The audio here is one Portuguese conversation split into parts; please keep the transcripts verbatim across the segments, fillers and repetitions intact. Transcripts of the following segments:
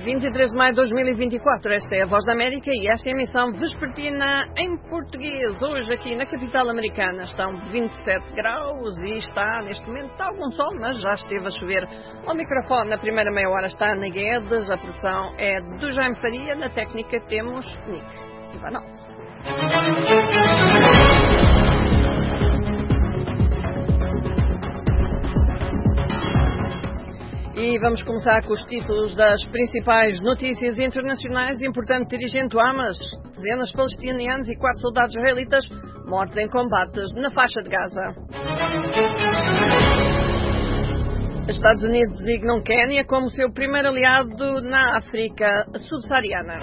vinte e três de maio de dois mil e vinte e quatro, esta é a Voz da América e esta é a emissão vespertina em português. Hoje aqui na capital americana estão vinte e sete graus e está neste momento está algum sol, mas já esteve a chover. Ao microfone na primeira meia hora está Ana Guedes, a produção é do Jaime Faria, na técnica temos Nick Ivanov. E vamos começar com os títulos das principais notícias internacionais. Importante dirigente do Hamas, dezenas de palestinianos e quatro soldados israelitas mortos em combates na faixa de Gaza. Estados Unidos designam Quénia como seu primeiro aliado na África subsaariana.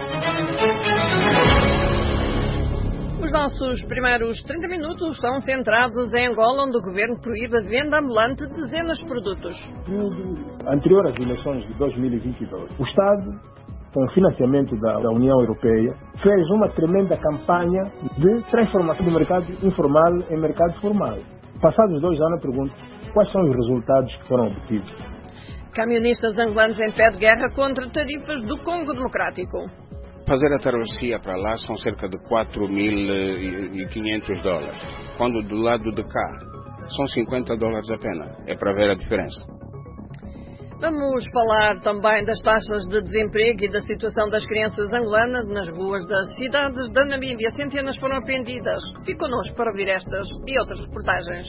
Os nossos primeiros trinta minutos são centrados em Angola, onde o governo proíbe a venda ambulante de dezenas de produtos. Tudo anterior às eleições de dois mil e vinte e dois, o Estado, com o financiamento da, da União Europeia, fez uma tremenda campanha de transformação do mercado informal em mercado formal. Passados dois anos, eu pergunto, quais são os resultados que foram obtidos? Camionistas angolanos em pé de guerra contra tarifas do Congo Democrático. Fazer a travessia para lá são cerca de quatro mil e quinhentos dólares, quando do lado de cá são cinquenta dólares apenas. É para ver a diferença. Vamos falar também das taxas de desemprego e da situação das crianças angolanas nas ruas das cidades da Namíbia. Centenas foram apreendidas. Fique connosco para ouvir estas e outras reportagens.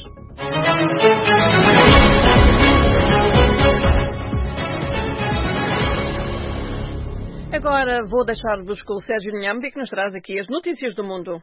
Agora vou deixar-vos com o Sérgio Nhambi, que nos traz aqui as notícias do mundo.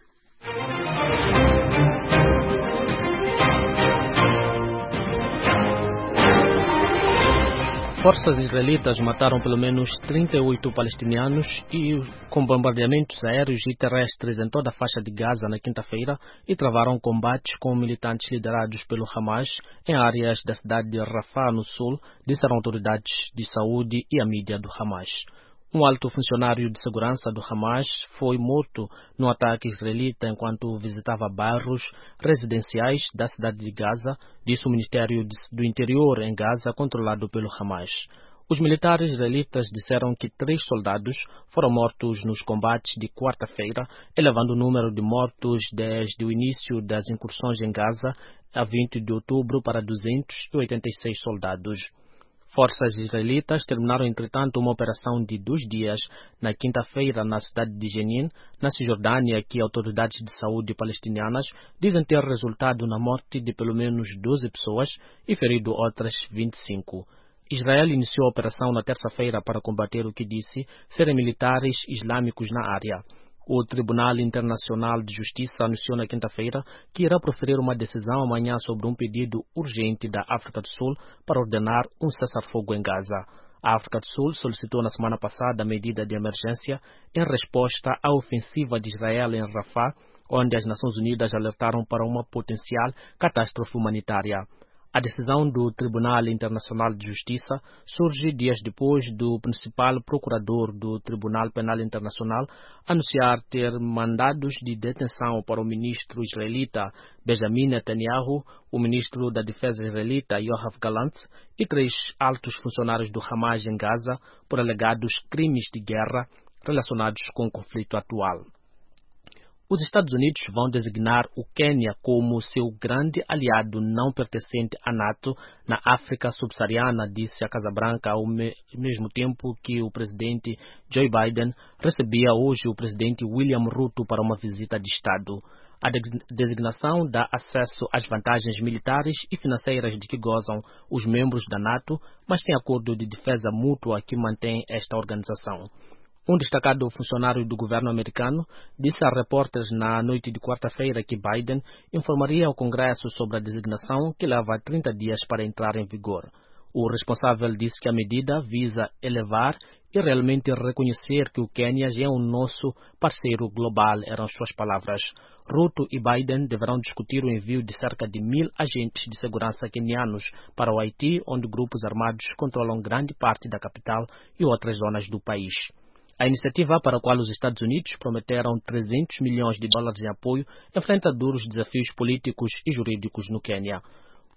Forças israelitas mataram pelo menos trinta e oito palestinianos e com bombardeamentos aéreos e terrestres em toda a faixa de Gaza na quinta-feira e travaram combates com militantes liderados pelo Hamas em áreas da cidade de Rafah, no sul, disseram autoridades de saúde e a mídia do Hamas. Um alto funcionário de segurança do Hamas foi morto no ataque israelita enquanto visitava bairros residenciais da cidade de Gaza, disse o Ministério do Interior em Gaza, controlado pelo Hamas. Os militares israelitas disseram que três soldados foram mortos nos combates de quarta-feira, elevando o número de mortos desde o início das incursões em Gaza, a vinte de outubro, para duzentos e oitenta e seis soldados. Forças israelitas terminaram, entretanto, uma operação de dois dias na quinta-feira na cidade de Jenin, na Cisjordânia, que autoridades de saúde palestinianas dizem ter resultado na morte de pelo menos doze pessoas e ferido outras vinte e cinco. Israel iniciou a operação na terça-feira para combater o que disse serem militares islâmicos na área. O Tribunal Internacional de Justiça anunciou na quinta-feira que irá proferir uma decisão amanhã sobre um pedido urgente da África do Sul para ordenar um cessar-fogo em Gaza. A África do Sul solicitou na semana passada a medida de emergência em resposta à ofensiva de Israel em Rafah, onde as Nações Unidas alertaram para uma potencial catástrofe humanitária. A decisão do Tribunal Internacional de Justiça surge dias depois do principal procurador do Tribunal Penal Internacional anunciar ter mandados de detenção para o ministro israelita Benjamin Netanyahu, o ministro da Defesa israelita Yoav Gallant e três altos funcionários do Hamas em Gaza por alegados crimes de guerra relacionados com o conflito atual. Os Estados Unidos vão designar o Quênia como seu grande aliado não pertencente à NATO na África subsaariana, disse a Casa Branca, ao me- mesmo tempo que o presidente Joe Biden recebia hoje o presidente William Ruto para uma visita de Estado. A designação dá acesso às vantagens militares e financeiras de que gozam os membros da NATO, mas tem acordo de defesa mútua que mantém esta organização. Um destacado funcionário do governo americano disse a repórteres na noite de quarta-feira que Biden informaria ao Congresso sobre a designação, que leva trinta dias para entrar em vigor. O responsável disse que a medida visa elevar e realmente reconhecer que o Quênia já é um nosso parceiro global, eram suas palavras. Ruto e Biden deverão discutir o envio de cerca de mil agentes de segurança quenianos para o Haiti, onde grupos armados controlam grande parte da capital e outras zonas do país. A iniciativa, para a qual os Estados Unidos prometeram trezentos milhões de dólares em apoio, enfrenta duros desafios políticos e jurídicos no Quênia.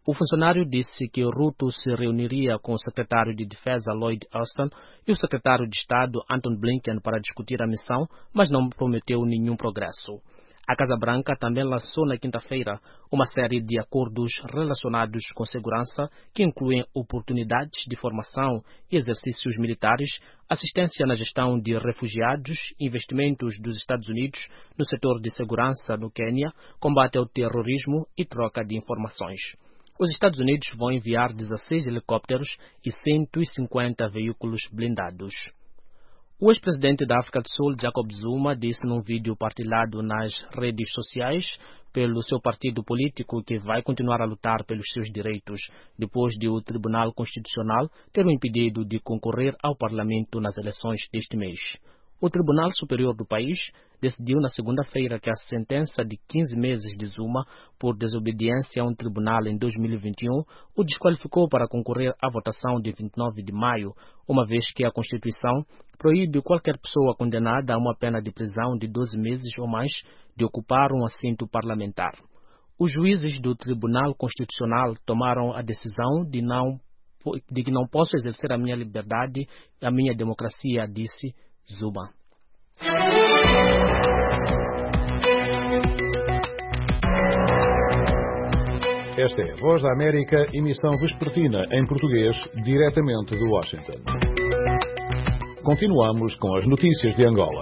O funcionário disse que Ruto se reuniria com o secretário de Defesa Lloyd Austin e o secretário de Estado Anton Blinken para discutir a missão, mas não prometeu nenhum progresso. A Casa Branca também lançou na quinta-feira uma série de acordos relacionados com segurança que incluem oportunidades de formação e exercícios militares, assistência na gestão de refugiados, investimentos dos Estados Unidos no setor de segurança no Quênia, combate ao terrorismo e troca de informações. Os Estados Unidos vão enviar dezesseis helicópteros e cento e cinquenta veículos blindados. O ex-presidente da África do Sul, Jacob Zuma, disse num vídeo partilhado nas redes sociais pelo seu partido político que vai continuar a lutar pelos seus direitos, depois de o Tribunal Constitucional ter o impedido de concorrer ao Parlamento nas eleições deste mês. O Tribunal Superior do país decidiu na segunda-feira que a sentença de quinze meses de Zuma por desobediência a um tribunal em dois mil e vinte e um o desqualificou para concorrer à votação de vinte e nove de maio, uma vez que a Constituição proíbe qualquer pessoa condenada a uma pena de prisão de doze meses ou mais de ocupar um assento parlamentar. Os juízes do Tribunal Constitucional tomaram a decisão de, não, de que não posso exercer a minha liberdade e a minha democracia, disse Zuma. Esta é a Voz da América, emissão vespertina em português, diretamente de Washington. Continuamos com as notícias de Angola.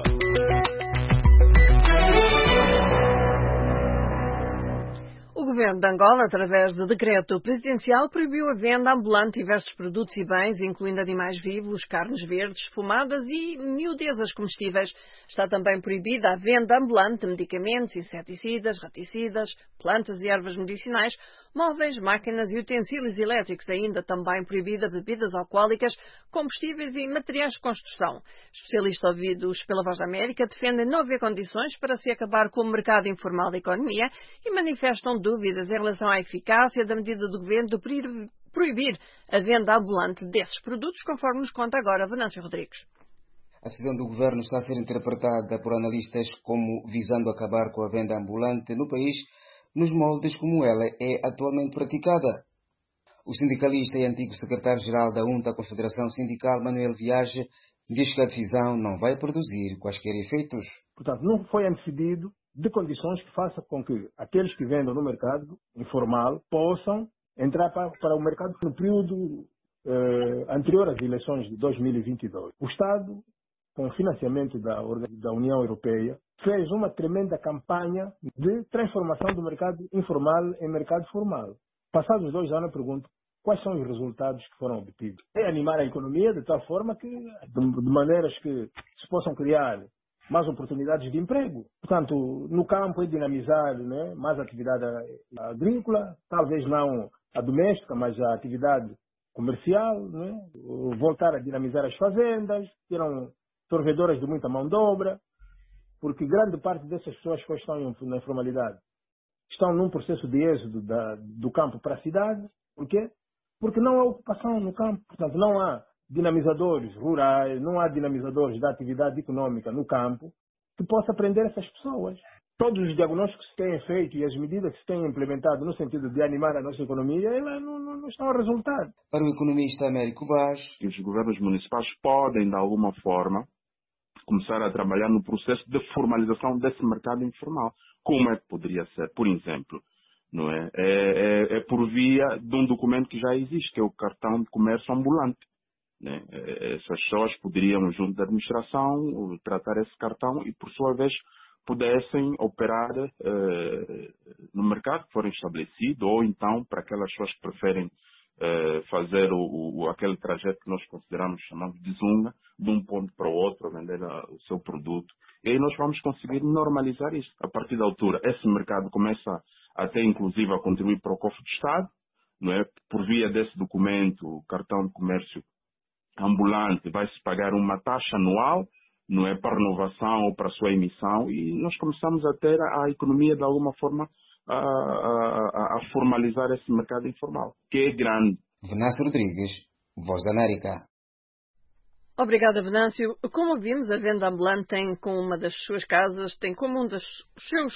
O governo de Angola, através de decreto presidencial, proibiu a venda ambulante de diversos produtos e bens, incluindo animais vivos, carnes verdes, fumadas e miudezas comestíveis. Está também proibida a venda ambulante de medicamentos, inseticidas, raticidas, plantas e ervas medicinais, móveis, máquinas e utensílios elétricos, ainda também proibida bebidas alcoólicas, combustíveis e materiais de construção. Especialistas ouvidos pela Voz da América defendem não haver condições para se acabar com o mercado informal da economia e manifestam dúvidas em relação à eficácia da medida do governo de proibir a venda ambulante desses produtos, conforme nos conta agora Venâncio Rodrigues. A decisão do governo está a ser interpretada por analistas como visando acabar com a venda ambulante no país, nos moldes como ela é atualmente praticada. O sindicalista e antigo secretário-geral da U N T, a Confederação Sindical, Manuel Viage, diz que a decisão não vai produzir quaisquer efeitos. Portanto, não foi antecedido de condições que façam com que aqueles que vendam no mercado informal possam entrar para, para o mercado no período eh, anterior às eleições de dois mil e vinte e dois. O Estado, com financiamento da, da União Europeia, fez uma tremenda campanha de transformação do mercado informal em mercado formal. Passados dois anos, eu pergunto, quais são os resultados que foram obtidos? É animar a economia de tal forma que, de, de maneiras que se possam criar mais oportunidades de emprego. Portanto, no campo é dinamizar, né, mais atividade agrícola, talvez não a doméstica, mas a atividade comercial, né, voltar a dinamizar as fazendas, que eram sorvedoras de muita mão de obra, porque grande parte dessas pessoas que estão na informalidade estão num processo de êxodo da, do campo para a cidade. Por quê? Porque não há ocupação no campo. Portanto, não há dinamizadores rurais, não há dinamizadores da atividade econômica no campo que possa prender essas pessoas. Todos os diagnósticos que se têm feito e as medidas que se têm implementado no sentido de animar a nossa economia, elas não, não, não estão a resultar. Para o economista Américo Vaz, os governos municipais podem, de alguma forma, começar a trabalhar no processo de formalização desse mercado informal. Como é que poderia ser? Por exemplo, não é? É, é, é por via de um documento que já existe, que é o cartão de comércio ambulante. Né? Essas pessoas poderiam, junto da administração, tratar esse cartão e, por sua vez, pudessem operar eh, no mercado que for estabelecido, ou então, para aquelas pessoas que preferem eh, fazer o, o, aquele trajeto que nós consideramos, chamamos de zunga, de um ponto para o outro, vender a, o seu produto. E aí nós vamos conseguir normalizar isso. A partir da altura, esse mercado começa até, inclusive, a contribuir para o cofre do Estado, não é? Por via desse documento, o cartão de comércio ambulante, vai-se pagar uma taxa anual, não é, para renovação ou para a sua emissão, e nós começamos a ter a, a economia, de alguma forma, a, a, a formalizar esse mercado informal, que é grande. Venâncio Rodrigues, Voz da América. Obrigada, Venâncio. Como vimos, a venda ambulante tem como uma das suas casas, tem como um dos seus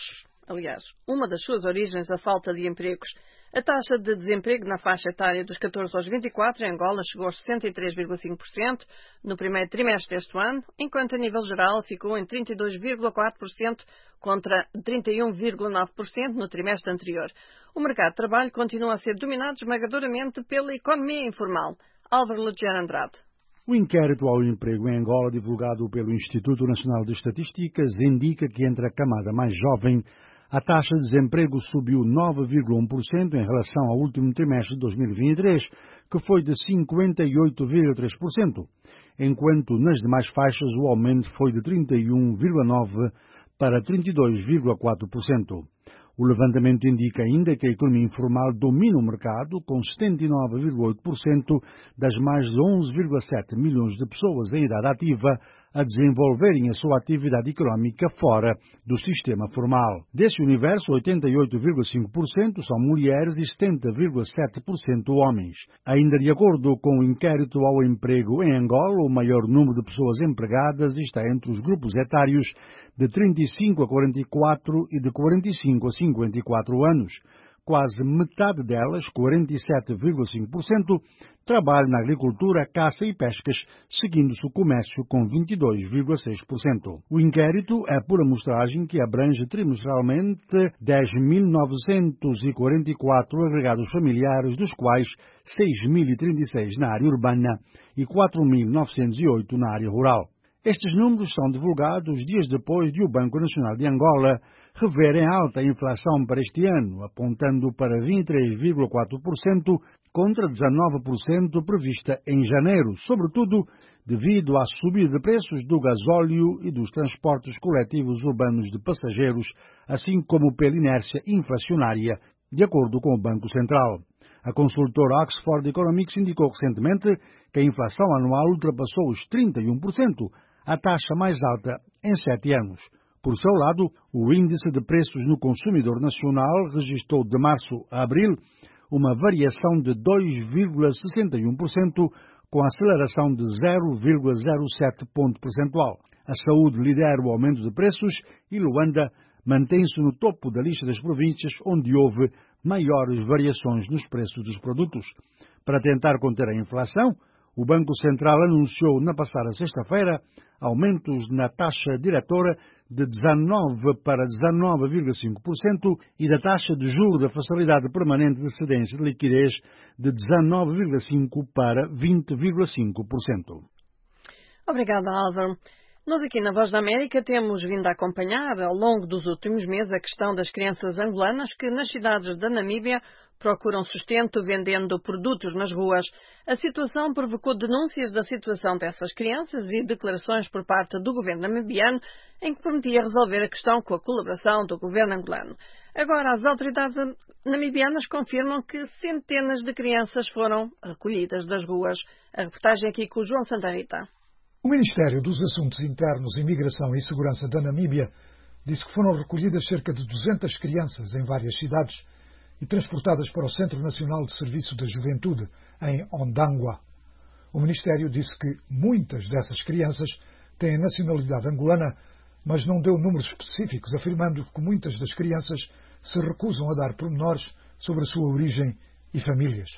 aliás, uma das suas origens, a falta de empregos. A taxa de desemprego na faixa etária dos catorze aos vinte e quatro em Angola chegou aos sessenta e três vírgula cinco por cento no primeiro trimestre deste ano, enquanto a nível geral ficou em trinta e dois vírgula quatro por cento contra trinta e um vírgula nove por cento no trimestre anterior. O mercado de trabalho continua a ser dominado esmagadoramente pela economia informal. Álvaro Luciano Andrade. O inquérito ao emprego em Angola, divulgado pelo Instituto Nacional de Estatísticas, indica que entre a camada mais jovem, a taxa de desemprego subiu nove vírgula um por cento em relação ao último trimestre de dois mil e vinte e três, que foi de cinquenta e oito vírgula três por cento, enquanto nas demais faixas o aumento foi de trinta e um vírgula nove por cento para trinta e dois vírgula quatro por cento. O levantamento indica ainda que a economia informal domina o mercado, com setenta e nove vírgula oito por cento das mais de onze vírgula sete milhões de pessoas em idade ativa a desenvolverem a sua atividade económica fora do sistema formal. Desse universo, oitenta e oito vírgula cinco por cento são mulheres e setenta vírgula sete por cento homens. Ainda de acordo com o inquérito ao emprego em Angola, o maior número de pessoas empregadas está entre os grupos etários de trinta e cinco a quarenta e quatro e de quarenta e cinco a cinquenta e quatro anos. Quase metade delas, quarenta e sete vírgula cinco por cento, trabalha na agricultura, caça e pescas, seguindo-se o comércio com vinte e dois vírgula seis por cento. O inquérito é por amostragem que abrange trimestralmente dez mil novecentos e quarenta e quatro agregados familiares, dos quais seis mil e trinta e seis na área urbana e quatro mil novecentos e oito na área rural. Estes números são divulgados dias depois de o Banco Nacional de Angola rever em alta a inflação para este ano, apontando para vinte e três vírgula quatro por cento contra dezanove por cento prevista em janeiro, sobretudo devido à subida de preços do gasóleo e dos transportes coletivos urbanos de passageiros, assim como pela inércia inflacionária, de acordo com o Banco Central. A consultora Oxford Economics indicou recentemente que a inflação anual ultrapassou os trinta e um por cento, a taxa mais alta em sete anos. Por seu lado, o índice de preços no consumidor nacional registrou de março a abril uma variação de dois vírgula sessenta e um por cento, com aceleração de zero vírgula zero sete ponto percentual. A saúde lidera o aumento de preços e Luanda mantém-se no topo da lista das províncias onde houve maiores variações nos preços dos produtos. Para tentar conter a inflação, o Banco Central anunciou na passada sexta-feira aumentos na taxa diretora de dezanove para dezanove vírgula cinco por cento e da taxa de juros da facilidade permanente de cedência de liquidez de dezanove vírgula cinco por cento para vinte vírgula cinco por cento. Obrigada, Álvaro. Nós aqui na Voz da América temos vindo a acompanhar ao longo dos últimos meses a questão das crianças angolanas que nas cidades da Namíbia procuram sustento vendendo produtos nas ruas. A situação provocou denúncias da situação dessas crianças e declarações por parte do governo namibiano em que prometia resolver a questão com a colaboração do governo angolano. Agora, as autoridades namibianas confirmam que centenas de crianças foram recolhidas das ruas. A reportagem aqui com o João Santa Rita. O Ministério dos Assuntos Internos, Imigração e Segurança da Namíbia disse que foram recolhidas cerca de duzentas crianças em várias cidades e transportadas para o Centro Nacional de Serviço da Juventude, em Ondangwa. O Ministério disse que muitas dessas crianças têm nacionalidade angolana, mas não deu números específicos, afirmando que muitas das crianças se recusam a dar pormenores sobre a sua origem e famílias.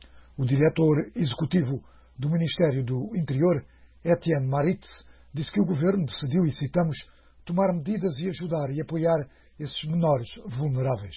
O diretor executivo do Ministério do Interior, Etienne Maritz, disse que o governo decidiu, e citamos, tomar medidas e ajudar e apoiar esses menores vulneráveis.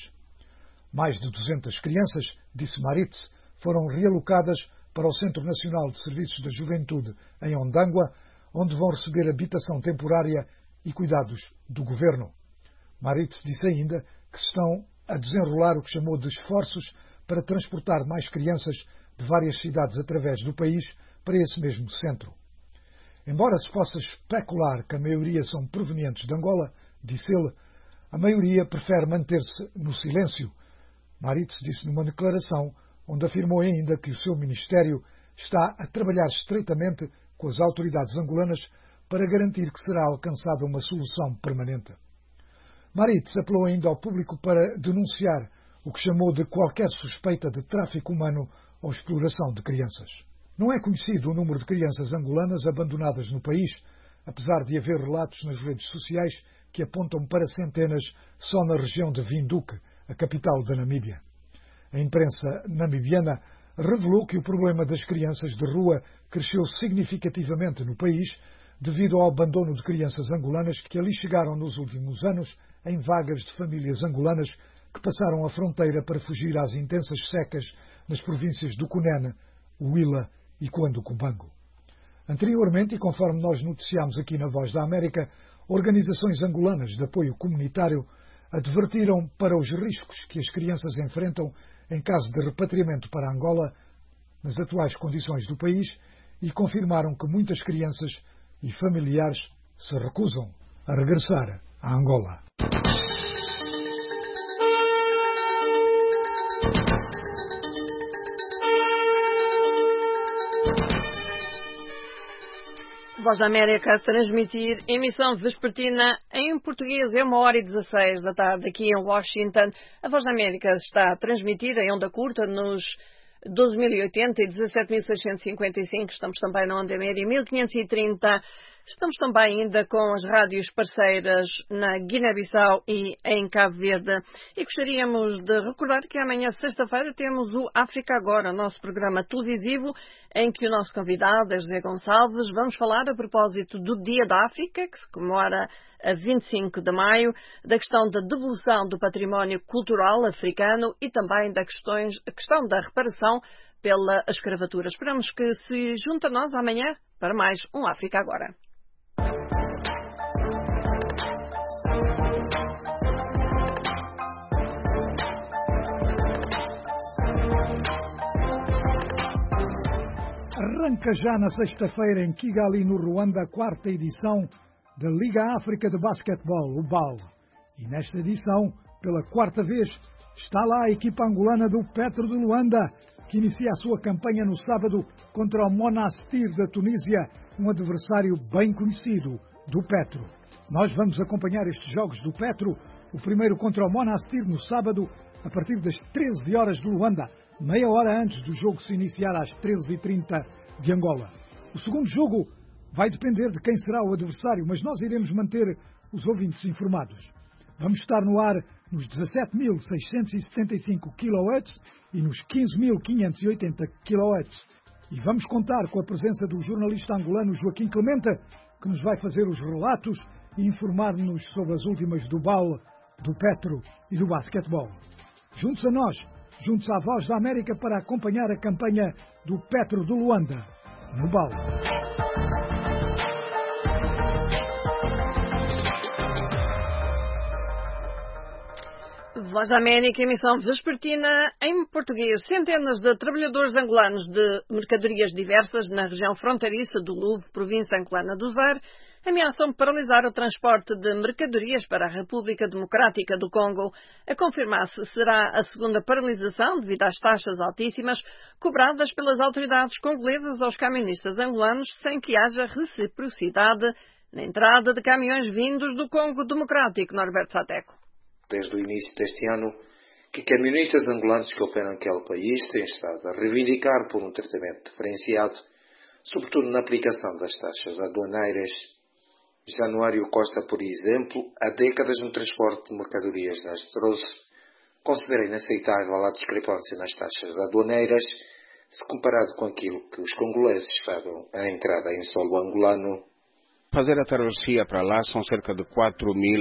Mais de duzentas crianças, disse Maritz, foram realocadas para o Centro Nacional de Serviços da Juventude em Ondangwa, onde vão receber habitação temporária e cuidados do governo. Maritz disse ainda que se estão a desenrolar o que chamou de esforços para transportar mais crianças de várias cidades através do país para esse mesmo centro. Embora se possa especular que a maioria são provenientes de Angola, disse ele, a maioria prefere manter-se no silêncio. Maritz disse numa declaração onde afirmou ainda que o seu ministério está a trabalhar estreitamente com as autoridades angolanas para garantir que será alcançada uma solução permanente. Maritz apelou ainda ao público para denunciar o que chamou de qualquer suspeita de tráfico humano ou exploração de crianças. Não é conhecido o número de crianças angolanas abandonadas no país, apesar de haver relatos nas redes sociais que apontam para centenas só na região de Windhoek, a capital da Namíbia. A imprensa namibiana revelou que o problema das crianças de rua cresceu significativamente no país devido ao abandono de crianças angolanas que ali chegaram nos últimos anos em vagas de famílias angolanas que passaram a fronteira para fugir às intensas secas nas províncias do Cunene, Huila e Cuando-Cubango. Anteriormente, e conforme nós noticiámos aqui na Voz da América, organizações angolanas de apoio comunitário advertiram para os riscos que as crianças enfrentam em caso de repatriamento para Angola, nas atuais condições do país, e confirmaram que muitas crianças e familiares se recusam a regressar a Angola. Voz da América a transmitir emissão vespertina em português. É uma hora e dezasseis da tarde aqui em Washington. A Voz da América está a transmitir em onda curta nos doze mil e oitenta e dezassete mil seiscentos e cinquenta e cinco. Estamos também na onda média mil quinhentos e trinta. Estamos também ainda com as rádios parceiras na Guiné-Bissau e em Cabo Verde. E gostaríamos de recordar que amanhã, sexta-feira, temos o África Agora, nosso programa televisivo, em que o nosso convidado é José Gonçalves. Vamos falar a propósito do Dia da África, que se comemora a vinte e cinco de maio, da questão da devolução do património cultural africano e também da questões, a questão da reparação pela escravatura. Esperamos que se junte a nós amanhã para mais um África Agora. Arranca já na sexta-feira em Kigali, no Ruanda, a quarta edição da Liga África de Basquetebol, o B A L. E nesta edição, pela quarta vez, está lá a equipa angolana do Petro de Luanda, que inicia a sua campanha no sábado contra o Monastir da Tunísia, um adversário bem conhecido do Petro. Nós vamos acompanhar estes jogos do Petro, o primeiro contra o Monastir no sábado, a partir das treze horas de Luanda, meia hora antes do jogo se iniciar às treze e trinta de Angola. O segundo jogo vai depender de quem será o adversário, mas nós iremos manter os ouvintes informados. Vamos estar no ar nos dezassete mil seiscentos e setenta e cinco quilohertz e nos quinze mil quinhentos e oitenta quilohertz. E vamos contar com a presença do jornalista angolano Joaquim Clemente, que nos vai fazer os relatos e informar-nos sobre as últimas do B A L, do Petro e do basquetebol. Juntos a nós, juntos à Voz da América, para acompanhar a campanha do Petro de Luanda no B A L. Voz da América, emissão vespertina em português. Centenas de trabalhadores angolanos de mercadorias diversas na região fronteiriça do Louvre, província angolana do Zaire, ameaçam paralisar o transporte de mercadorias para a República Democrática do Congo. A confirmar-se será a segunda paralisação devido às taxas altíssimas cobradas pelas autoridades congolesas aos camionistas angolanos sem que haja reciprocidade na entrada de caminhões vindos do Congo Democrático. Norberto Sateco. Desde o início deste ano, que caminhonistas angolanos que operam naquele país têm estado a reivindicar por um tratamento diferenciado, sobretudo na aplicação das taxas aduaneiras. Januário Costa, por exemplo, há décadas no transporte de mercadorias desastroso, considera inaceitável a discrepância nas taxas aduaneiras, se comparado com aquilo que os congoleses pagam à entrada em solo angolano. Fazer a travessia para lá são cerca de quatro mil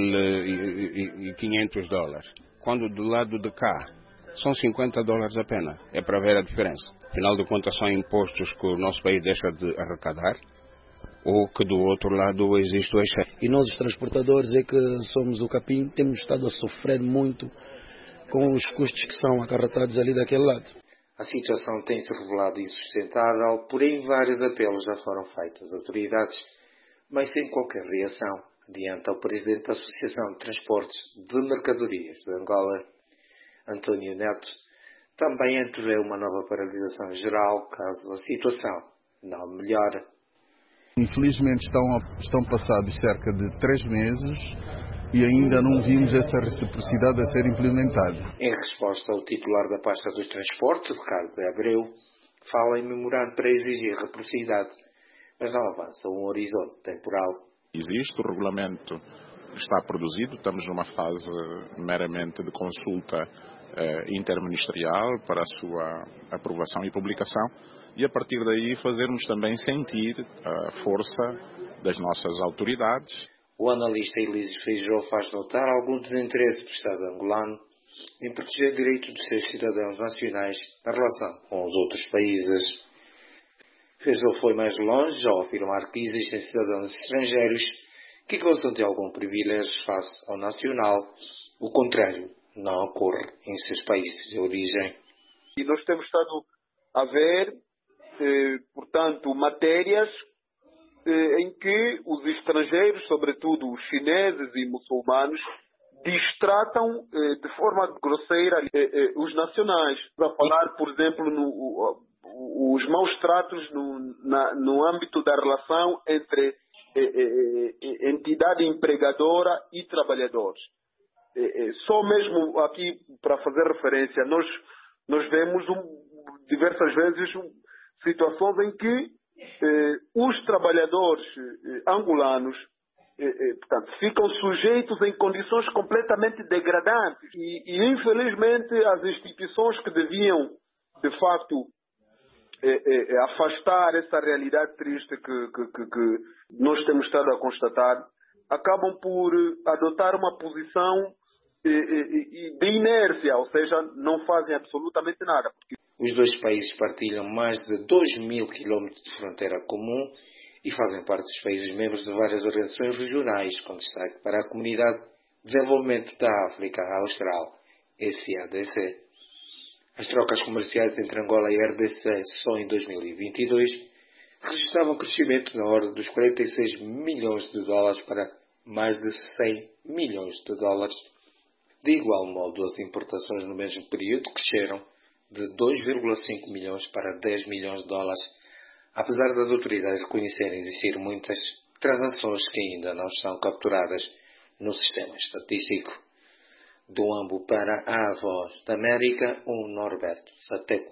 e quinhentos dólares, quando do lado de cá são cinquenta dólares apenas. É para ver a diferença. Afinal de contas, são impostos que o nosso país deixa de arrecadar, ou que do outro lado existe o excesso. E nós, os transportadores, é que somos o capim, temos estado a sofrer muito com os custos que são acarretados ali daquele lado. A situação tem se revelado insustentável, porém vários apelos já foram feitos às autoridades, mas sem qualquer reação, adianta o presidente da Associação de Transportes de Mercadorias de Angola, António Neto, também antevê uma nova paralisação geral caso a situação não melhore. Infelizmente estão, estão passados cerca de três meses e ainda não vimos essa reciprocidade a ser implementada. Em resposta, o titular da pasta dos transportes, Ricardo Abreu, fala em memorando para exigir reciprocidade, mas não avança um horizonte temporal. Existe o regulamento está produzido. Estamos numa fase meramente de consulta eh, interministerial para a sua aprovação e publicação e a partir daí fazermos também sentir a força das nossas autoridades. O analista Elísio Feijó faz notar algum desinteresse do Estado angolano em proteger o direito dos seus cidadãos nacionais na relação com os outros países. Feijó foi mais longe ao afirmar que existem cidadãos estrangeiros que gozam de algum privilégio face ao nacional. O contrário não ocorre em seus países de origem. E nós temos estado a ver, eh, portanto, matérias eh, em que os estrangeiros, sobretudo os chineses e muçulmanos, distratam eh, de forma grosseira eh, eh, os nacionais. A falar, por exemplo, no, o, os maus tratos no, na, no âmbito da relação entre eh, eh, entidade empregadora e trabalhadores. Eh, eh, só mesmo aqui, para fazer referência, nós, nós vemos um, diversas vezes um, situações em que eh, os trabalhadores eh, angolanos portanto, ficam sujeitos em condições completamente degradantes e, e infelizmente as instituições que deviam de facto eh, eh, afastar essa realidade triste que, que, que, que nós temos estado a constatar acabam por adotar uma posição eh, eh, de inércia, ou seja, não fazem absolutamente nada. Porque... Os dois países partilham mais de dois mil quilómetros de fronteira comum e fazem parte dos países membros de várias organizações regionais, com destaque para a Comunidade de Desenvolvimento da África Austral, S A D C. As trocas comerciais entre Angola e R D C só em dois mil e vinte e dois registravam crescimento na ordem dos quarenta e seis milhões de dólares para mais de cem milhões de dólares. De igual modo, as importações no mesmo período cresceram de dois vírgula cinco milhões para dez milhões de dólares, apesar das autoridades reconhecerem existir muitas transações que ainda não estão capturadas no sistema estatístico. Do Ambo para a Voz da América, o Norberto Sateco.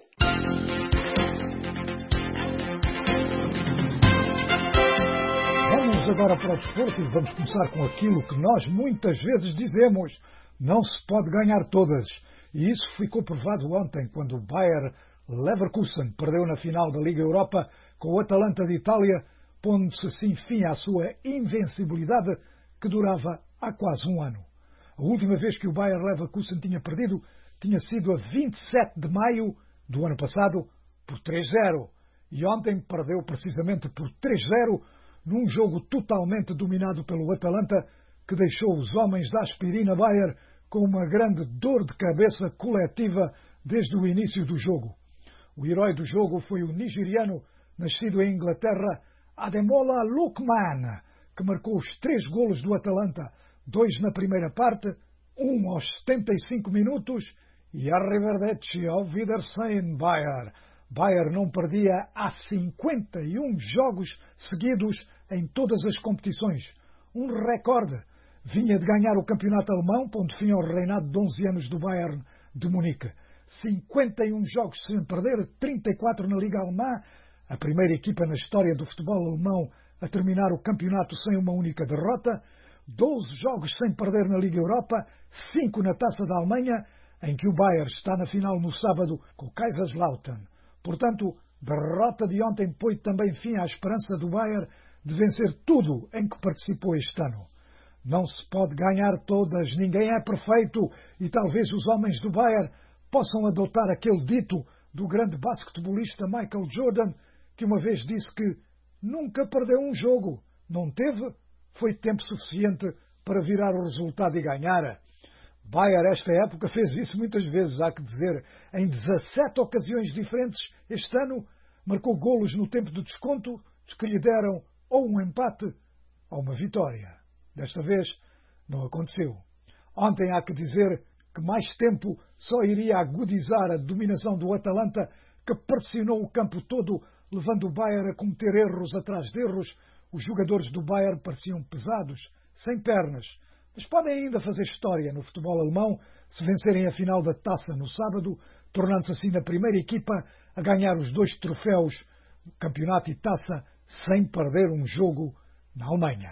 Vamos agora para o desporto e vamos começar com aquilo que nós muitas vezes dizemos: não se pode ganhar todas. E isso ficou provado ontem, quando o Bayer Leverkusen perdeu na final da Liga Europa com o Atalanta de Itália, pondo-se assim fim à sua invencibilidade que durava há quase um ano. A última vez que o Bayer Leverkusen tinha perdido tinha sido a vinte e sete de maio do ano passado por três a zero. E ontem perdeu precisamente por três a zero num jogo totalmente dominado pelo Atalanta, que deixou os homens da aspirina Bayer com uma grande dor de cabeça coletiva desde o início do jogo. O herói do jogo foi o nigeriano, nascido em Inglaterra, Ademola Lookman, que marcou os três golos do Atalanta, dois na primeira parte, um aos setenta e cinco minutos, e arrivederci, auf Wiedersehen, Bayer. Bayer não perdia há cinquenta e um jogos seguidos em todas as competições. Um recorde. Vinha de ganhar o campeonato alemão, pondo fim ao reinado de onze anos do Bayern de Munique. cinquenta e um jogos sem perder, trinta e quatro na Liga Alemã, a primeira equipa na história do futebol alemão a terminar o campeonato sem uma única derrota, doze jogos sem perder na Liga Europa, cinco na Taça da Alemanha, em que o Bayern está na final no sábado com o Kaiserslautern. Portanto, derrota de ontem põe também fim à esperança do Bayern de vencer tudo em que participou este ano. Não se pode ganhar todas, ninguém é perfeito, e talvez os homens do Bayern possam adotar aquele dito do grande basquetebolista Michael Jordan, que uma vez disse que nunca perdeu um jogo. Não teve, foi tempo suficiente para virar o resultado e ganhar. Bayer, esta época, fez isso muitas vezes, há que dizer. Em dezassete ocasiões diferentes este ano, marcou golos no tempo de desconto que lhe deram ou um empate ou uma vitória. Desta vez, não aconteceu. Ontem há que dizer que mais tempo só iria agudizar a dominação do Atalanta, que pressionou o campo todo, levando o Bayern a cometer erros atrás de erros. Os jogadores do Bayern pareciam pesados, sem pernas, mas podem ainda fazer história no futebol alemão se vencerem a final da Taça no sábado, tornando-se assim a primeira equipa a ganhar os dois troféus, campeonato e taça, sem perder um jogo na Alemanha.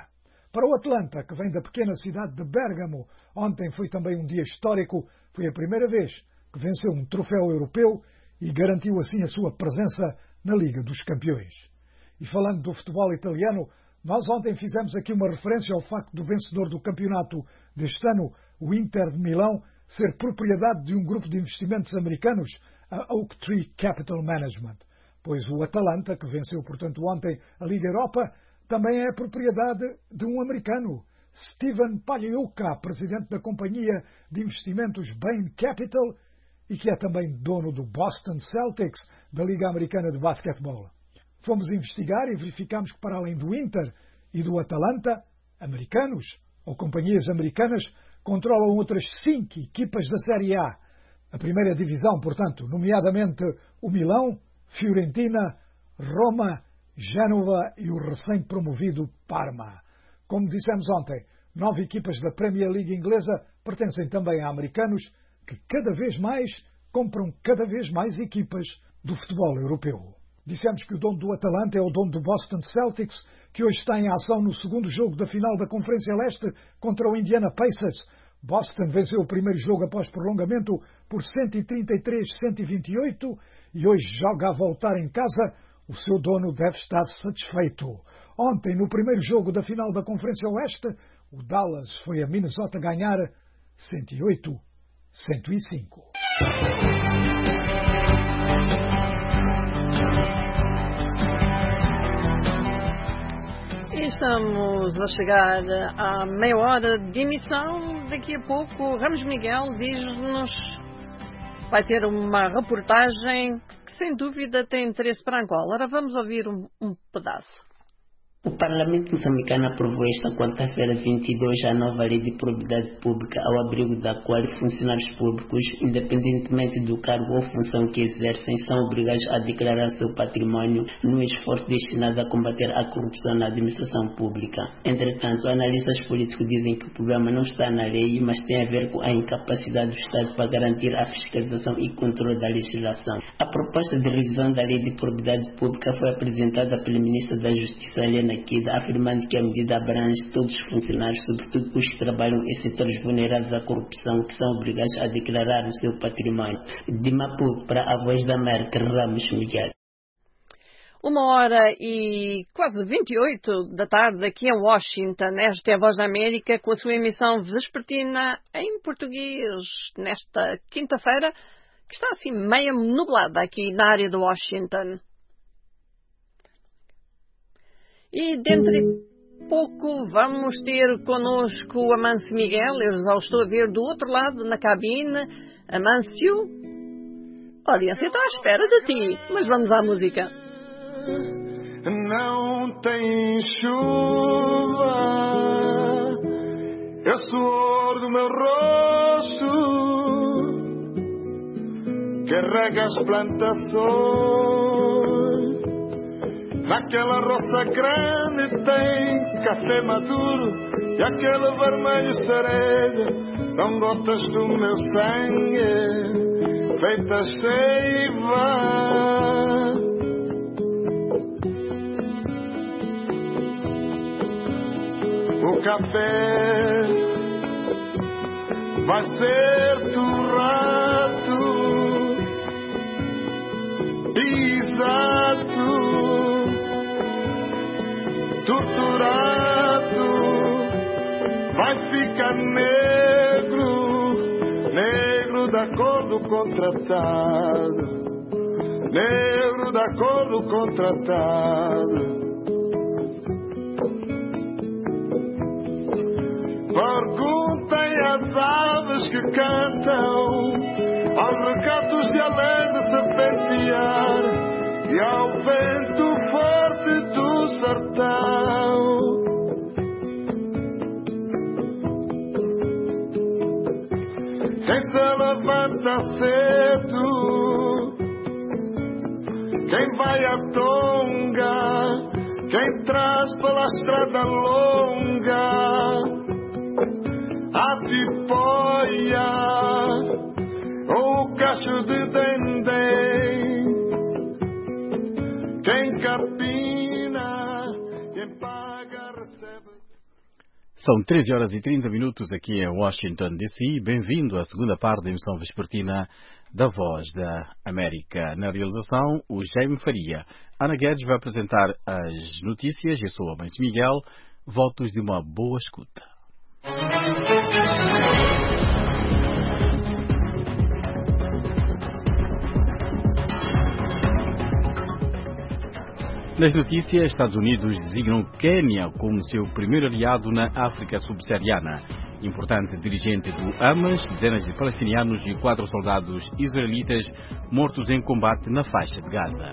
Para o Atlanta, que vem da pequena cidade de Bérgamo, ontem foi também um dia histórico. Foi a primeira vez que venceu um troféu europeu e garantiu assim a sua presença na Liga dos Campeões. E falando do futebol italiano, nós ontem fizemos aqui uma referência ao facto do vencedor do campeonato deste ano, o Inter de Milão, ser propriedade de um grupo de investimentos americanos, a Oak Tree Capital Management. Pois o Atalanta, que venceu, portanto, ontem a Liga Europa, também é propriedade de um americano, Steven Pagliuca, presidente da companhia de investimentos Bain Capital e que é também dono do Boston Celtics, da Liga Americana de Basquetebol. Fomos investigar e verificamos que, para além do Inter e do Atalanta, americanos ou companhias americanas controlam outras cinco equipas da Série A. A primeira divisão, portanto, nomeadamente o Milão, Fiorentina, Roma, Génova e o recém-promovido Parma. Como dissemos ontem, nove equipas da Premier League inglesa pertencem também a americanos que cada vez mais compram cada vez mais equipas do futebol europeu. Dissemos que o dono do Atalanta é o dono do Boston Celtics, que hoje está em ação no segundo jogo da final da Conferência Leste contra o Indiana Pacers. Boston venceu o primeiro jogo após prolongamento por cento e trinta e três a cento e vinte e oito e hoje joga a voltar em casa. O seu dono deve estar satisfeito. Ontem, no primeiro jogo da final da Conferência Oeste, o Dallas foi a Minnesota ganhar cento e oito a cento e cinco. Estamos a chegar à meia hora de emissão. Daqui a pouco, Ramos Miguel diz-nos, vai ter uma reportagem que sem dúvida tem interesse para Angola. Ora, vamos ouvir um, um pedaço. O Parlamento moçambicano aprovou esta quarta-feira, vinte e dois, a nova lei de probidade pública, ao abrigo da qual funcionários públicos, independentemente do cargo ou função que exercem, são obrigados a declarar seu património no esforço destinado a combater a corrupção na administração pública. Entretanto, analistas políticos dizem que o problema não está na lei, mas tem a ver com a incapacidade do Estado para garantir a fiscalização e controle da legislação. A proposta de revisão da lei de probidade pública foi apresentada pelo ministro da Justiça, Helena Quida, afirmando que a medida abrange todos os funcionários, sobretudo os que trabalham em setores vulneráveis à corrupção, que são obrigados a declarar o seu património. De Maputo, para a Voz da América, Ramos Miguel. Uma hora e quase vinte e oito da tarde aqui em Washington. Esta é a Voz da América com a sua emissão vespertina em português nesta quinta-feira, que está assim meio nublada aqui na área de Washington. E dentro de pouco vamos ter connosco o Amâncio Miguel. Eu já o estou a ver do outro lado na cabine. Amâncio, a audiência está à espera de ti, mas vamos à música. Não tem chuva, é suor do meu rosto que rega as plantações. Naquela roça grande tem café maduro e aquele vermelho cereja são gotas do meu sangue feita seiva. O café vai ser torrado, pisado, torturado, vai ficar negro, negro da cor do contratado, negro da cor do contratado. Perguntem às aves que cantam, aos recatos de além de serpentear e ao vento forte do sertão. Quem se levanta cedo, quem vai à tonga, quem traz pela estrada longa a tipóia ou o cacho de dendém, quem capina, quem paga recebe. São treze horas e trinta minutos aqui em Washington, D C. Bem-vindo à segunda parte da emissão vespertina da Voz da América. Na realização, o Jaime Faria. Ana Guedes vai apresentar as notícias. Eu sou o Amancio Miguel. Votos de uma boa escuta. Nas notícias, Estados Unidos designam Quênia como seu primeiro aliado na África subsaariana. Importante dirigente do Hamas, dezenas de palestinianos e quatro soldados israelitas mortos em combate na faixa de Gaza.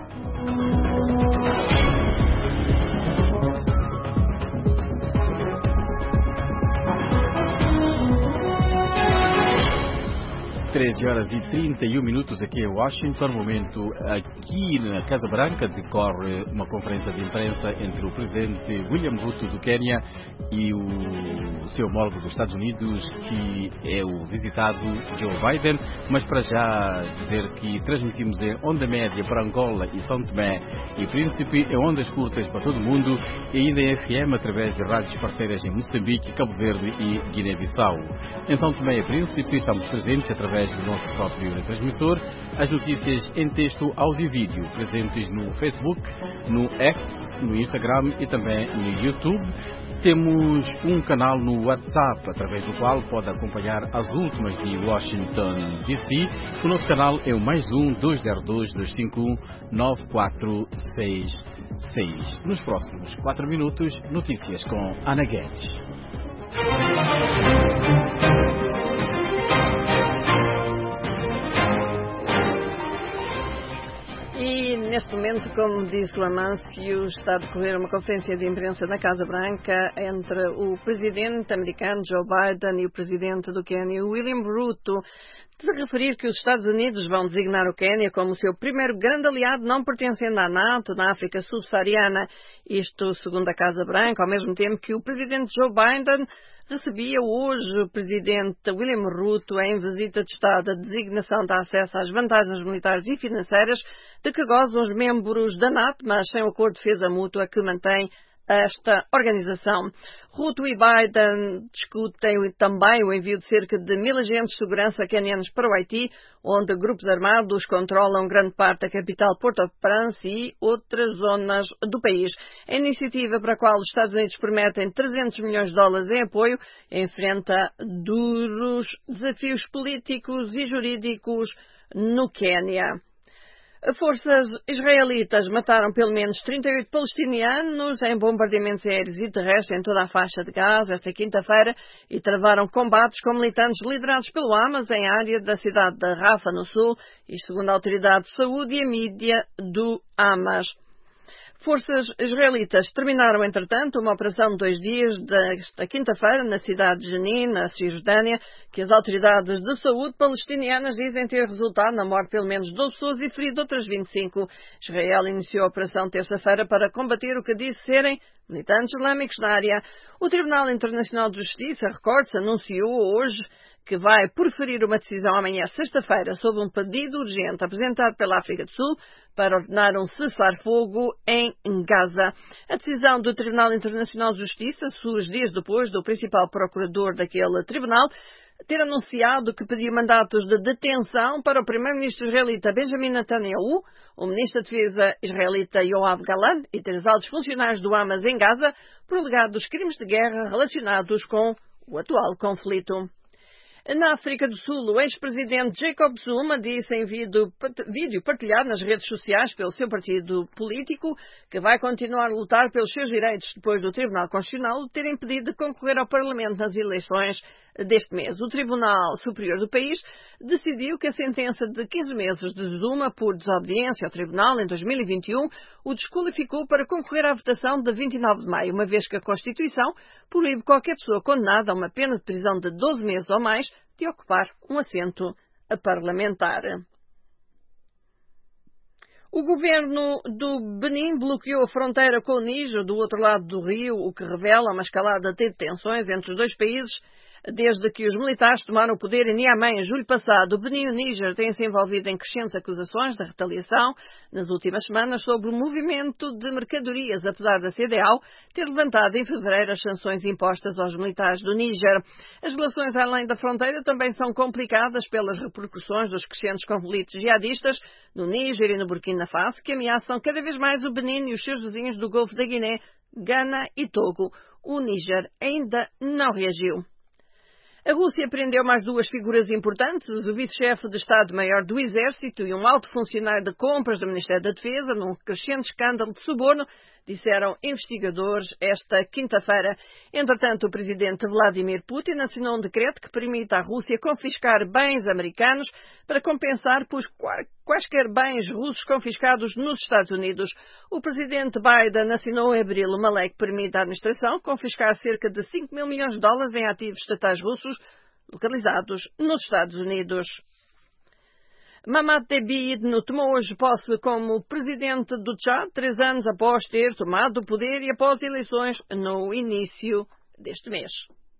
treze horas e trinta e um minutos aqui em Washington. Momento aqui na Casa Branca decorre uma conferência de imprensa entre o presidente William Ruto do Quênia e o seu homólogo dos Estados Unidos, que é o visitado Joe Biden. Mas para já dizer que transmitimos em onda média para Angola e São Tomé e Príncipe, em ondas curtas para todo o mundo e ainda em F M através de rádios parceiras em Moçambique, Cabo Verde e Guiné-Bissau. Em São Tomé e Príncipe estamos presentes através do nosso próprio transmissor. As notícias em texto, áudio e vídeo presentes no Facebook, no X, no Instagram e também no YouTube. Temos um canal no WhatsApp, através do qual pode acompanhar as últimas de Washington, D C. O nosso canal é o mais um dois zero dois, dois cinco um, nove quatro seis seis. Nos próximos quatro minutos, notícias com Ana Guedes. Neste momento, como disse o Amâncio, está a decorrer uma conferência de imprensa na Casa Branca entre o presidente americano Joe Biden e o presidente do Quênia, William Ruto, de referir que os Estados Unidos vão designar o Quênia como o seu primeiro grande aliado não pertencendo à NATO na África subsaariana. Isto segundo a Casa Branca, ao mesmo tempo que o presidente Joe Biden recebia hoje o presidente William Ruto em visita de Estado. A designação dá acesso às vantagens militares e financeiras de que gozam os membros da NATO, mas sem o acordo de defesa mútua que mantém esta organização. Ruto e Biden discutem também o envio de cerca de mil agentes de segurança quenianos para o Haiti, onde grupos armados controlam grande parte da capital Port-au-Prince e outras zonas do país. A iniciativa para a qual os Estados Unidos prometem trezentos milhões de dólares em apoio enfrenta duros desafios políticos e jurídicos no Quênia. Forças israelitas mataram pelo menos trinta e oito palestinianos em bombardeamentos aéreos e terrestres em toda a faixa de Gaza esta quinta-feira e travaram combates com militantes liderados pelo Hamas em área da cidade de Rafah, no sul, e segundo a autoridade de saúde e a mídia do Hamas. Forças israelitas terminaram, entretanto, uma operação de dois dias desta quinta-feira na cidade de Jenin, na Cisjordânia, que as autoridades de saúde palestinianas dizem ter resultado na morte de pelo menos doze pessoas e ferido outras vinte e cinco. Israel iniciou a operação terça-feira para combater o que disse serem militantes islâmicos na área. O Tribunal Internacional de Justiça, recorde-se, anunciou hoje que vai proferir uma decisão amanhã, sexta-feira, sob um pedido urgente apresentado pela África do Sul para ordenar um cessar-fogo em Gaza. A decisão do Tribunal Internacional de Justiça surge dias depois do principal procurador daquele tribunal ter anunciado que pediu mandatos de detenção para o primeiro-ministro israelita Benjamin Netanyahu, o ministro da Defesa israelita Yoav Gallant e três altos funcionários do Hamas em Gaza por alegados crimes de guerra relacionados com o atual conflito. Na África do Sul, o ex-presidente Jacob Zuma disse em vídeo partilhado nas redes sociais pelo seu partido político que vai continuar a lutar pelos seus direitos depois do Tribunal Constitucional ter impedido de concorrer ao Parlamento nas eleições deste mês. O Tribunal Superior do país decidiu que a sentença de quinze meses de Zuma por desobediência ao Tribunal em dois mil e vinte e um o desqualificou para concorrer à votação de vinte e nove de maio, uma vez que a Constituição proíbe qualquer pessoa condenada a uma pena de prisão de doze meses ou mais de ocupar um assento parlamentar. O governo do Benin bloqueou a fronteira com o Níger do outro lado do rio, o que revela uma escalada de tensões entre os dois países Desde que os militares tomaram o poder em Niamey em julho passado, o Benin e o Níger têm-se envolvido em crescentes acusações de retaliação nas últimas semanas sobre o movimento de mercadorias, apesar da C D A O ter levantado em fevereiro as sanções impostas aos militares do Níger. As relações além da fronteira também são complicadas pelas repercussões dos crescentes conflitos jihadistas no Níger e no Burkina Faso, que ameaçam cada vez mais o Benin e os seus vizinhos do Golfo da Guiné, Gana e Togo. O Níger ainda não reagiu. A Rússia prendeu mais duas figuras importantes, o vice-chefe de Estado-Maior do Exército e um alto funcionário de compras do Ministério da Defesa, num crescente escândalo de suborno, disseram investigadores esta quinta-feira. Entretanto, o presidente Vladimir Putin assinou um decreto que permite à Rússia confiscar bens americanos para compensar por quaisquer bens russos confiscados nos Estados Unidos. O presidente Biden assinou em abril uma lei que permite à administração confiscar cerca de cinco mil milhões de dólares em ativos estatais russos localizados nos Estados Unidos. Mahamat Debby tomou hoje posse como presidente do Tchad, três anos após ter tomado o poder e após eleições no início deste mês.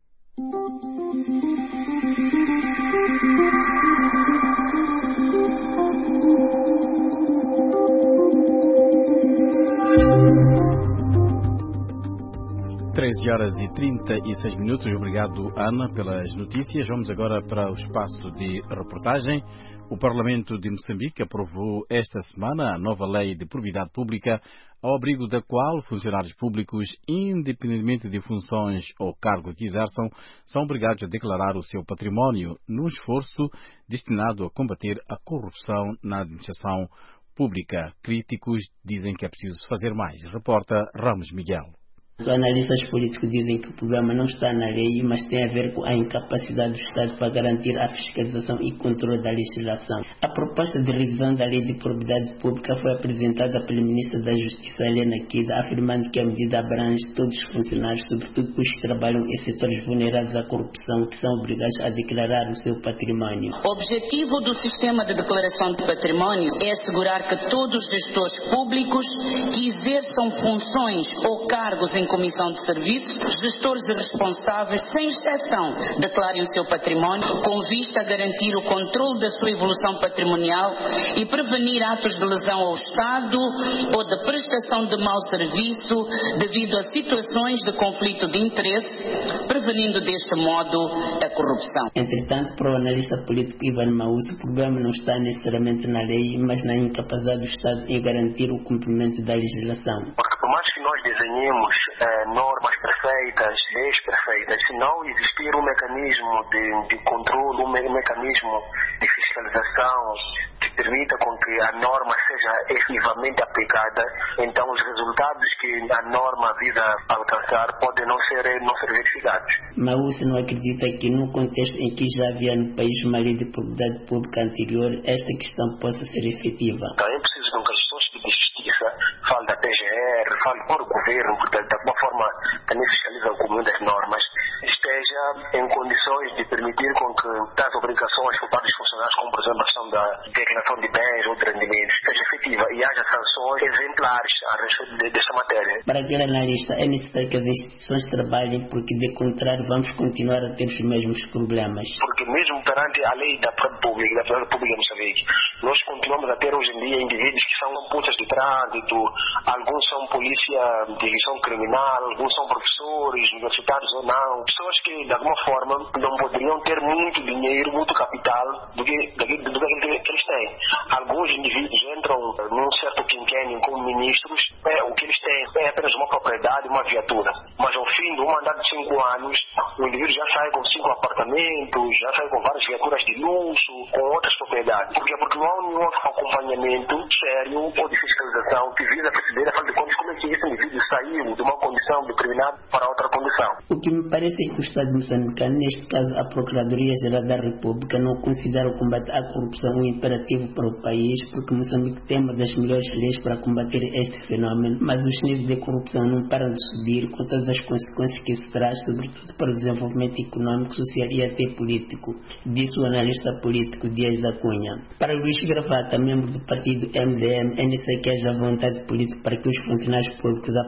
treze horas e trinta e seis minutos. Obrigado, Ana, pelas notícias. Vamos agora para o espaço de reportagem. O Parlamento de Moçambique aprovou esta semana a nova lei de probidade pública, ao abrigo da qual funcionários públicos, independentemente de funções ou cargo que exerçam, são obrigados a declarar o seu património num esforço destinado a combater a corrupção na administração pública. Críticos dizem que é preciso fazer mais. Reporta Ramos Miguel. Os analistas políticos dizem que o problema não está na lei, mas tem a ver com a incapacidade do Estado para garantir a fiscalização e controle da legislação. A proposta de revisão da lei de probidade pública foi apresentada pelo ministro da Justiça, Helena Kida, afirmando que a medida abrange todos os funcionários, sobretudo os que trabalham em setores vulneráveis à corrupção, que são obrigados a declarar o seu património. O objetivo do sistema de declaração de património é assegurar que todos os gestores públicos que exerçam funções ou cargos em comissão de serviço, gestores e responsáveis, sem exceção, declarem o seu património com vista a garantir o controle da sua evolução patrimonial e prevenir atos de lesão ao Estado ou de prestação de mau serviço devido a situações de conflito de interesse, prevenindo deste modo a corrupção. Entretanto, para o analista político Ivan Maús, o problema não está necessariamente na lei, mas na incapacidade do Estado em garantir o cumprimento da legislação. Porque por mais que nós desenhemos eh, normas perfeitas, leis perfeitas, se não existir um mecanismo de, de controle, um, me um mecanismo de fiscalização que permita com que a norma seja efetivamente aplicada, então os resultados que a norma visa alcançar podem não ser, não ser verificados. Maús não acredita que no contexto em que já havia no país uma lei de propriedade pública anterior, esta questão possa ser efetiva. Então é preciso que as pessoas de justiça fale da P G R, fale para o governo, porque de alguma forma também fiscaliza o comum das normas, esteja em condições de permitir com que tais obrigações por parte dos funcionários, como por exemplo a questão da declaração de bens ou de rendimentos, seja efetiva e haja sanções exemplares a respeito de, desta matéria. Para aquele analista, é necessário que as instituições trabalhem, porque de contrário vamos continuar a ter os mesmos problemas. Porque mesmo perante a lei da própria pública, da própria pública de Moçambique, nós continuamos a ter hoje em dia indivíduos que são putas de trânsito, alguns são polícia de divisão criminal, alguns são professores, universitários ou não, pessoas que de alguma forma não poderiam ter muito dinheiro, muito capital do que, do que, do que, que eles têm. Alguns indivíduos entram num certo quinquênio como ministros, é, o que eles têm é apenas uma propriedade, uma viatura, mas ao fim de um mandato de cinco anos, o indivíduo já sai com cinco apartamentos, já sai com várias viaturas de luxo, com outras propriedades. Por quê? Porque não há nenhum outro acompanhamento sério ou de fiscalização que visa perceber, afinal de contas, como é que esse indivíduo saiu de uma condição determinada para outra condição. O que me parece é que o Estado moçambicano, neste caso a Procuradoria-Geral da República, não considera o combate à corrupção um imperativo para o país, porque Moçambique tem uma das melhores leis para combater este fenómeno, mas os níveis de corrupção não param de subir, com todas as consequências que isso traz, sobretudo para o desenvolvimento econômico, social e até político, disse o analista político Dias da Cunha. Para Luís Gravata, membro do partido M D M, é necessário que haja vontade política para que os funcionários públicos apliquem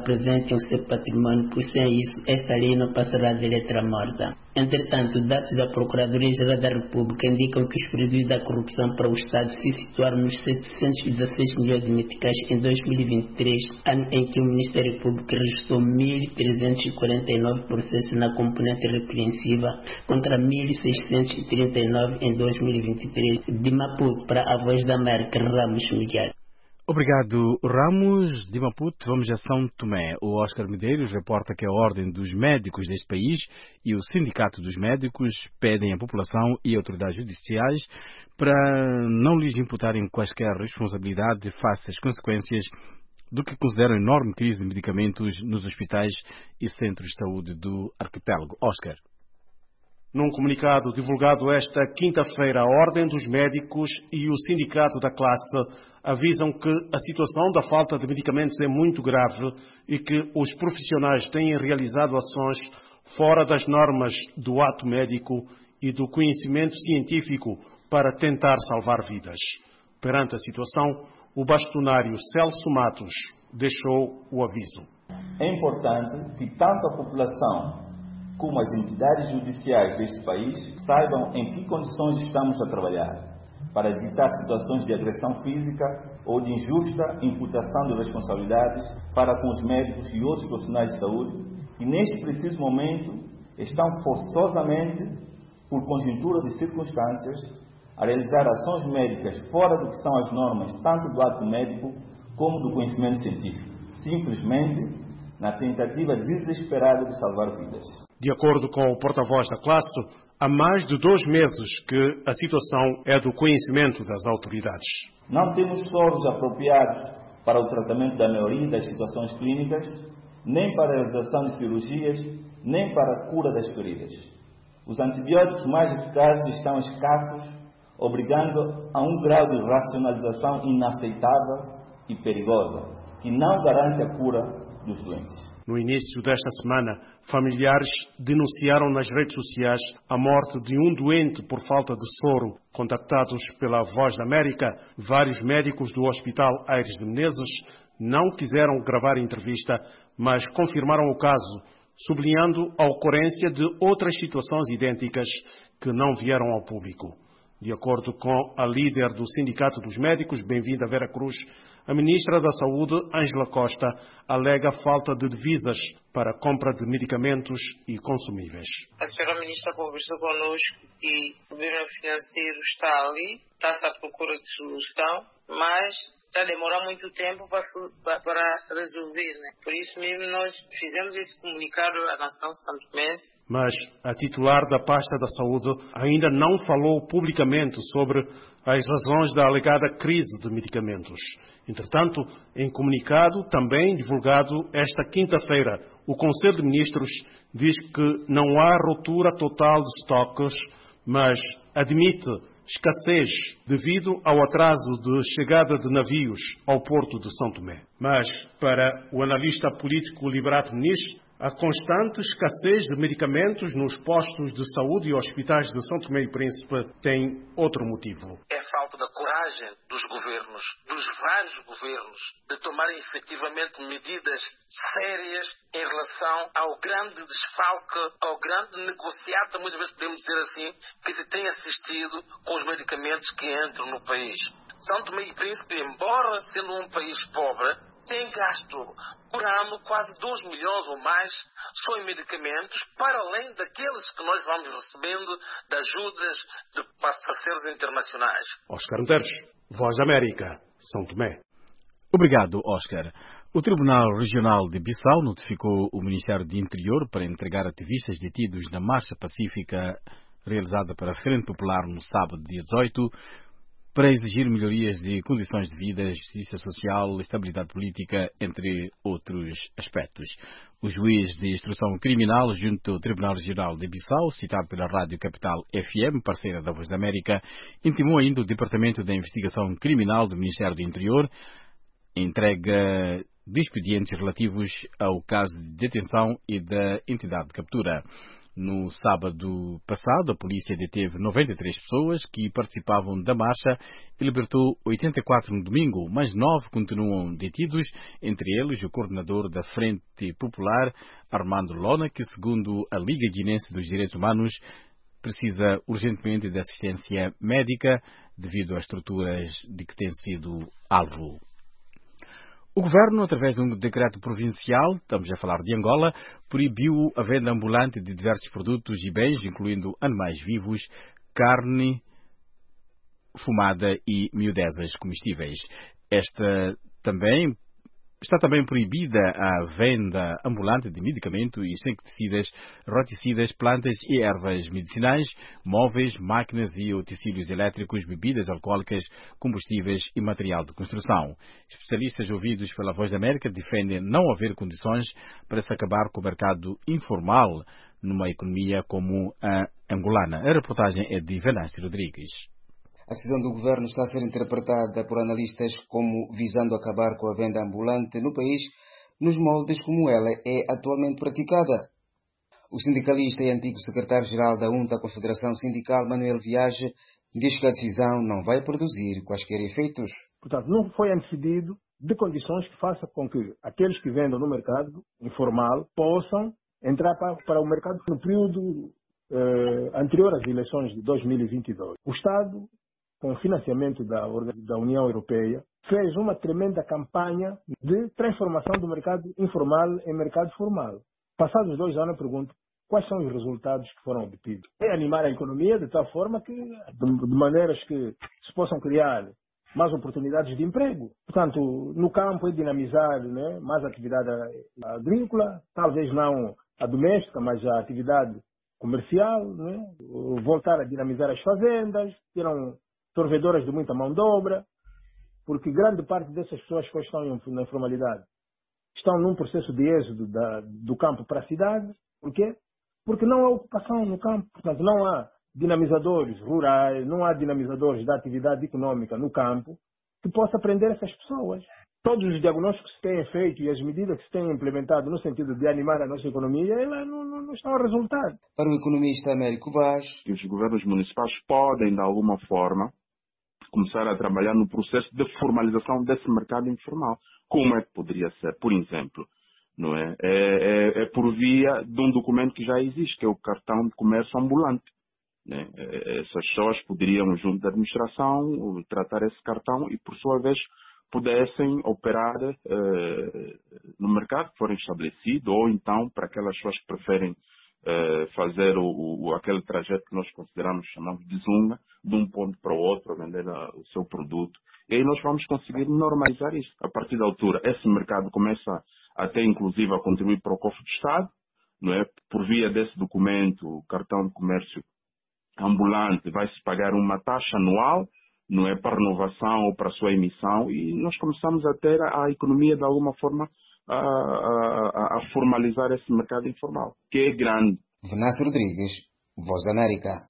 apresentem o seu patrimônio, pois sem isso esta lei não passará de letra morta. Entretanto, dados da Procuradoria-Geral da República indicam que os prejuízos da corrupção para o Estado se situaram nos setecentos e dezesseis milhões de meticais em dois mil e vinte e três, ano em que o Ministério Público registrou mil trezentos e quarenta e nove processos na componente repreensiva contra mil seiscentos e trinta e nove em dois mil e vinte e três. De Maputo para a Voz da América, Ramos Miguel. Obrigado, Ramos. De Maputo, vamos a São Tomé. O Oscar Medeiros reporta que a Ordem dos Médicos deste país e o Sindicato dos Médicos pedem à população e autoridades judiciais para não lhes imputarem quaisquer responsabilidade face às consequências do que consideram enorme crise de medicamentos nos hospitais e centros de saúde do arquipélago. Oscar. Num comunicado divulgado esta quinta-feira, a Ordem dos Médicos e o Sindicato da Classe avisam que a situação da falta de medicamentos é muito grave e que os profissionais têm realizado ações fora das normas do ato médico e do conhecimento científico para tentar salvar vidas. Perante a situação, o bastonário Celso Matos deixou o aviso. É importante que tanto a população como as entidades judiciais deste país saibam em que condições estamos a trabalhar, para evitar situações de agressão física ou de injusta imputação de responsabilidades para com os médicos e outros profissionais de saúde que neste preciso momento estão forçosamente, por conjuntura de circunstâncias, a realizar ações médicas fora do que são as normas tanto do ato médico como do conhecimento científico, simplesmente na tentativa desesperada de salvar vidas. De acordo com o porta-voz da classe, há mais de dois meses que a situação é do conhecimento das autoridades. Não temos soros apropriados para o tratamento da maioria das situações clínicas, nem para a realização de cirurgias, nem para a cura das feridas. Os antibióticos mais eficazes estão escassos, obrigando a um grau de racionalização inaceitável e perigosa, que não garante a cura dos doentes. No início desta semana, familiares denunciaram nas redes sociais a morte de um doente por falta de soro. Contactados pela Voz da América, vários médicos do Hospital Aires de Menezes não quiseram gravar a entrevista, mas confirmaram o caso, sublinhando a ocorrência de outras situações idênticas que não vieram ao público. De acordo com a líder do Sindicato dos Médicos, Bem-vinda Vera Cruz, a ministra da Saúde, Ângela Costa, alega falta de divisas para a compra de medicamentos e consumíveis. A senhora ministra conversou connosco e o governo financeiro está ali, está-se à procura de solução, mas está a demorar muito tempo para, para resolver, né? Por isso mesmo nós fizemos esse comunicado à nação santomense. Mas a titular da pasta da saúde ainda não falou publicamente sobre as razões da alegada crise de medicamentos. Entretanto, em comunicado também divulgado esta quinta-feira, o Conselho de Ministros diz que não há ruptura total de estoques, mas admite escassez devido ao atraso de chegada de navios ao porto de São Tomé. Mas, para o analista político Liberato Muniz, a constante escassez de medicamentos nos postos de saúde e hospitais de São Tomé e Príncipe tem outro motivo. É a falta da coragem dos governos, dos vários governos, de tomarem efetivamente medidas sérias em relação ao grande desfalque, ao grande negociado, muitas vezes podemos dizer assim, que se tem assistido com os medicamentos que entram no país. São Tomé e Príncipe, embora sendo um país pobre, tem gasto por ano quase dois milhões ou mais só em medicamentos, para além daqueles que nós vamos recebendo de ajudas de parceiros internacionais. Oscar Medeiros, Voz da América, São Tomé. Obrigado, Oscar. O Tribunal Regional de Bissau notificou o Ministério do Interior para entregar ativistas detidos na Marcha Pacífica realizada para a Frente Popular no sábado, dia dezoito, para exigir melhorias de condições de vida, justiça social, estabilidade política, entre outros aspectos. O juiz de instrução criminal junto ao Tribunal Regional de Bissau, citado pela Rádio Capital F M, parceira da Voz da América, intimou ainda o Departamento da Investigação Criminal do Ministério do Interior entrega de expedientes relativos ao caso de detenção e da entidade de captura. No sábado passado, a polícia deteve noventa e três pessoas que participavam da marcha e libertou oitenta e quatro no domingo, mas nove continuam detidos, entre eles o coordenador da Frente Popular, Armando Lona, que, segundo a Liga Guinense dos Direitos Humanos, precisa urgentemente de assistência médica devido às estruturas de que tem sido alvo. O governo, através de um decreto provincial, estamos a falar de Angola, proibiu a venda ambulante de diversos produtos e bens, incluindo animais vivos, carne, fumada e miudezas comestíveis. Esta também Está também proibida a venda ambulante de medicamentos e insecticidas, roticidas, plantas e ervas medicinais, móveis, máquinas e utensílios elétricos, bebidas alcoólicas, combustíveis e material de construção. Especialistas ouvidos pela Voz da América defendem não haver condições para se acabar com o mercado informal numa economia como a angolana. A reportagem é de Venâncio Rodrigues. A decisão do governo está a ser interpretada por analistas como visando acabar com a venda ambulante no país, nos moldes como ela é atualmente praticada. O sindicalista e antigo secretário-geral da U N T A Confederação Sindical, Manuel Viage, diz que a decisão não vai produzir quaisquer efeitos. Portanto, não foi antecedido de condições que façam com que aqueles que vendam no mercado informal possam entrar para, para o mercado no período eh, anterior às eleições de dois mil e vinte e dois. O Estado, com o financiamento da, da União Europeia, fez uma tremenda campanha de transformação do mercado informal em mercado formal. Passados dois anos, eu pergunto, quais são os resultados que foram obtidos? É animar a economia de tal forma que, de, de maneiras que se possam criar mais oportunidades de emprego. Portanto, no campo é dinamizar, né, mais atividade agrícola, talvez não a doméstica, mas a atividade comercial, né, voltar a dinamizar as fazendas, terão sorvedoras de muita mão de obra, porque grande parte dessas pessoas que estão na informalidade estão num processo de êxodo da, do campo para a cidade. Por quê? Porque não há ocupação no campo, portanto não há dinamizadores rurais, não há dinamizadores da atividade econômica no campo que possa prender essas pessoas. Todos os diagnósticos que se têm feito e as medidas que se têm implementado no sentido de animar a nossa economia, elas não, não, não estão a resultar. Para o economista Américo Vaz, os governos municipais podem, de alguma forma, começar a trabalhar no processo de formalização desse mercado informal. Como é que poderia ser? Por exemplo, não é? É, é, é por via de um documento que já existe, que é o cartão de comércio ambulante. Né? Essas pessoas poderiam, junto da administração, tratar esse cartão e, por sua vez, pudessem operar eh, no mercado que forem estabelecido, ou então, para aquelas pessoas que preferem eh, fazer o, o, aquele trajeto que nós consideramos, chamamos de zunga, de um ponto para o outro, a vender a, o seu produto. E aí nós vamos conseguir normalizar isso. A partir da altura, esse mercado começa até, inclusive, a contribuir para o cofre do Estado, não é? Por via desse documento, o cartão de comércio ambulante, vai-se pagar uma taxa anual, não é, para renovação ou para a sua emissão, e nós começamos a ter a, a economia, de alguma forma, a, a, a formalizar esse mercado informal, que é grande. Venâncio Rodrigues, Voz da América.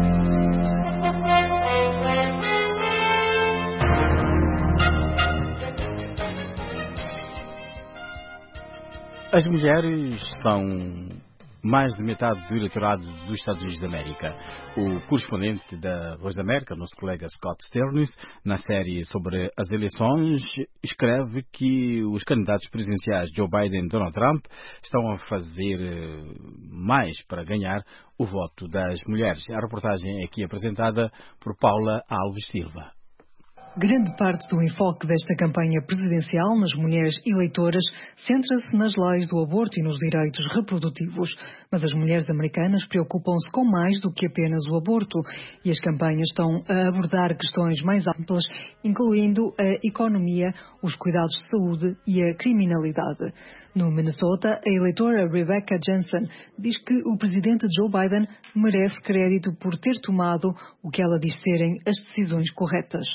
As mulheres são mais de metade do eleitorado dos Estados Unidos da América. O correspondente da Voz da América, nosso colega Scott Stearns, na série sobre as eleições, escreve que os candidatos presidenciais Joe Biden e Donald Trump estão a fazer mais para ganhar o voto das mulheres. A reportagem é aqui apresentada por Paula Alves Silva. Grande parte do enfoque desta campanha presidencial nas mulheres eleitoras centra-se nas leis do aborto e nos direitos reprodutivos. Mas as mulheres americanas preocupam-se com mais do que apenas o aborto e as campanhas estão a abordar questões mais amplas, incluindo a economia, os cuidados de saúde e a criminalidade. No Minnesota, a eleitora Rebecca Jensen diz que o presidente Joe Biden merece crédito por ter tomado o que ela diz serem as decisões corretas.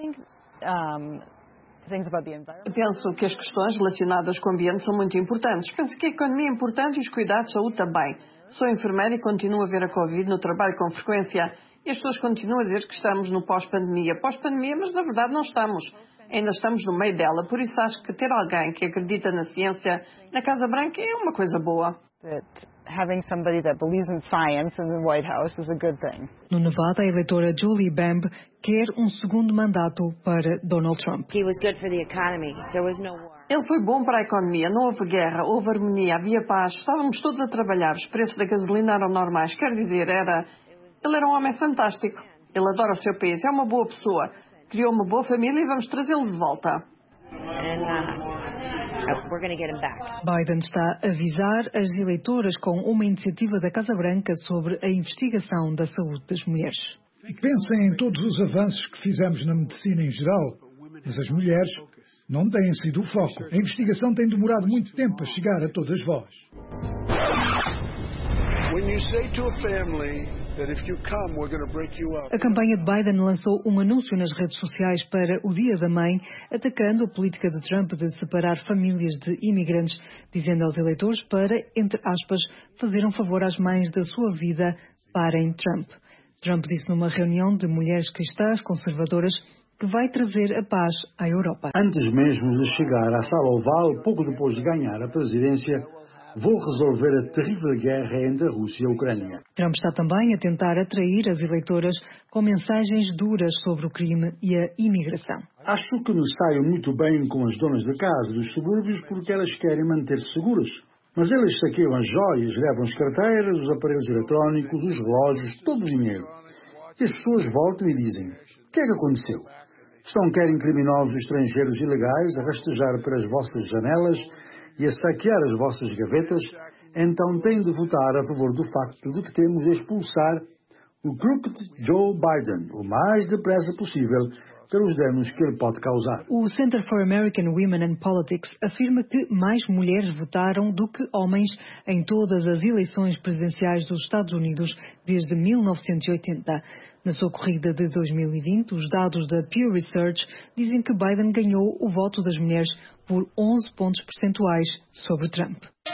Penso que as questões relacionadas com o ambiente são muito importantes. Penso que a economia é importante e os cuidados de saúde também. Sou enfermeira e continuo a ver a Covid no trabalho com frequência. E as pessoas continuam a dizer que estamos no pós-pandemia. Pós-pandemia, mas na verdade não estamos. Ainda estamos no meio dela. Por isso acho que ter alguém que acredita na ciência na Casa Branca é uma coisa boa. No Nevada, a eleitora Julie Bamb quer um segundo mandato para Donald Trump. Ele foi bom para a economia, não houve guerra, houve harmonia, havia paz, estávamos todos a trabalhar, os preços da gasolina eram normais, quer dizer, era... ele era um homem fantástico, ele adora o seu país, é uma boa pessoa, criou uma boa família e vamos trazê-lo de volta. Biden está a avisar as eleitoras com uma iniciativa da Casa Branca sobre a investigação da saúde das mulheres. Pensem em todos os avanços que fizemos na medicina em geral, mas as mulheres não têm sido o foco. A investigação tem demorado muito tempo a chegar a todas vós. A campanha de Biden lançou um anúncio nas redes sociais para o Dia da Mãe, atacando a política de Trump de separar famílias de imigrantes, dizendo aos eleitores para, entre aspas, fazer um favor às mães da sua vida, parem Trump. Trump disse numa reunião de mulheres cristãs conservadoras que vai trazer a paz à Europa. Antes mesmo de chegar à sala oval, pouco depois de ganhar a presidência, vou resolver a terrível guerra entre a Rússia e a Ucrânia. Trump está também a tentar atrair as eleitoras com mensagens duras sobre o crime e a imigração. Acho que me saio muito bem com as donas de casa dos subúrbios porque elas querem manter-se seguras. Mas eles saqueiam as joias, levam as carteiras, os aparelhos eletrónicos, os relógios, todo o dinheiro. E as pessoas voltam e dizem, o que é que aconteceu? Estão querem criminosos estrangeiros ilegais a rastejar pelas vossas janelas e a saquear as vossas gavetas, então têm de votar a favor do facto de que temos de expulsar o crooked Joe Biden o mais depressa possível pelos danos que ele pode causar. O Center for American Women and Politics afirma que mais mulheres votaram do que homens em todas as eleições presidenciais dos Estados Unidos desde mil novecentos e oitenta. Na sua corrida de dois mil e vinte, os dados da Pew Research dizem que Biden ganhou o voto das mulheres por onze pontos percentuais sobre Trump.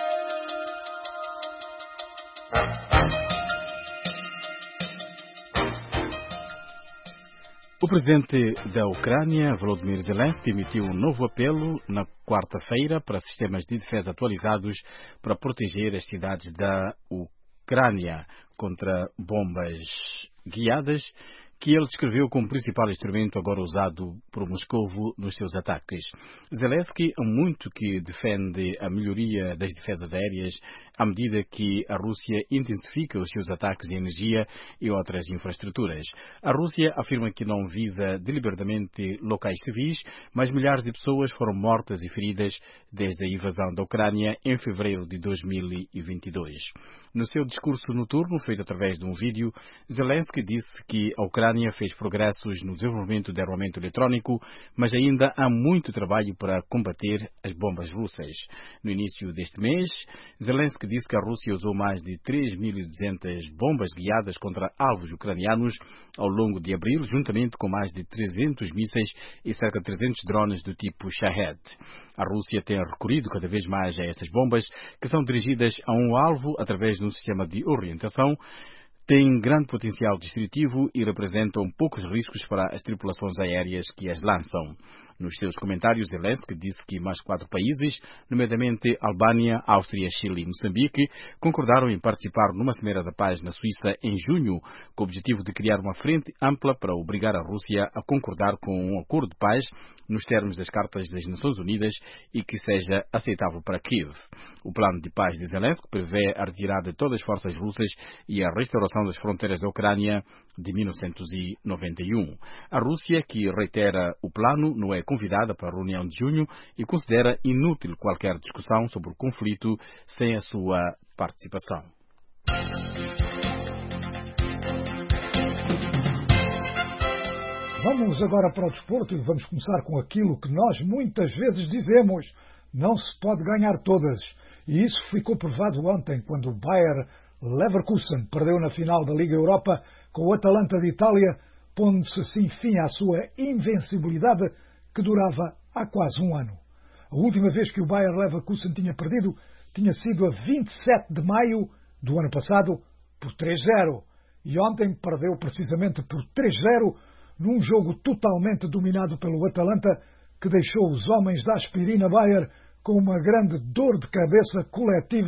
O presidente da Ucrânia, Volodymyr Zelensky, emitiu um novo apelo na quarta-feira para sistemas de defesa atualizados para proteger as cidades da Ucrânia contra bombas guiadas, que ele descreveu como principal instrumento agora usado por Moscovo nos seus ataques. Zelensky, muito que defende a melhoria das defesas aéreas à medida que a Rússia intensifica os seus ataques de energia e outras infraestruturas. A Rússia afirma que não visa deliberadamente locais civis, mas milhares de pessoas foram mortas e feridas desde a invasão da Ucrânia em fevereiro de dois mil e vinte e dois. No seu discurso noturno, feito através de um vídeo, Zelensky disse que a Ucrânia fez progressos no desenvolvimento de armamento eletrônico, mas ainda há muito trabalho para combater as bombas russas. No início deste mês, Zelensky disse que a Rússia usou mais de três mil e duzentas bombas guiadas contra alvos ucranianos ao longo de abril, juntamente com mais de trezentos mísseis e cerca de trezentos drones do tipo Shahed. A Rússia tem recorrido cada vez mais a estas bombas, que são dirigidas a um alvo através de um sistema de orientação, têm grande potencial destrutivo e representam poucos riscos para as tripulações aéreas que as lançam. Nos seus comentários, Zelensky disse que mais quatro países, nomeadamente Albânia, Áustria, Chile e Moçambique, concordaram em participar numa Cimeira da Paz na Suíça em junho, com o objetivo de criar uma frente ampla para obrigar a Rússia a concordar com um acordo de paz nos termos das Cartas das Nações Unidas e que seja aceitável para Kiev. O plano de paz de Zelensky prevê a retirada de todas as forças russas e a restauração das fronteiras da Ucrânia de mil novecentos e noventa e um. A Rússia, que reitera o plano, não é convidada para a reunião de junho e considera inútil qualquer discussão sobre o conflito sem a sua participação. Vamos agora para o desporto e vamos começar com aquilo que nós muitas vezes dizemos: não se pode ganhar todas. E isso ficou provado ontem, quando o Bayer Leverkusen perdeu na final da Liga Europa com o Atalanta de Itália, pondo-se assim fim à sua invencibilidade que durava há quase um ano. A última vez que o Bayer Leverkusen tinha perdido tinha sido a vinte e sete de maio do ano passado por três a zero. E ontem perdeu precisamente por três a zero num jogo totalmente dominado pelo Atalanta, que deixou os homens da aspirina Bayer com uma grande dor de cabeça coletiva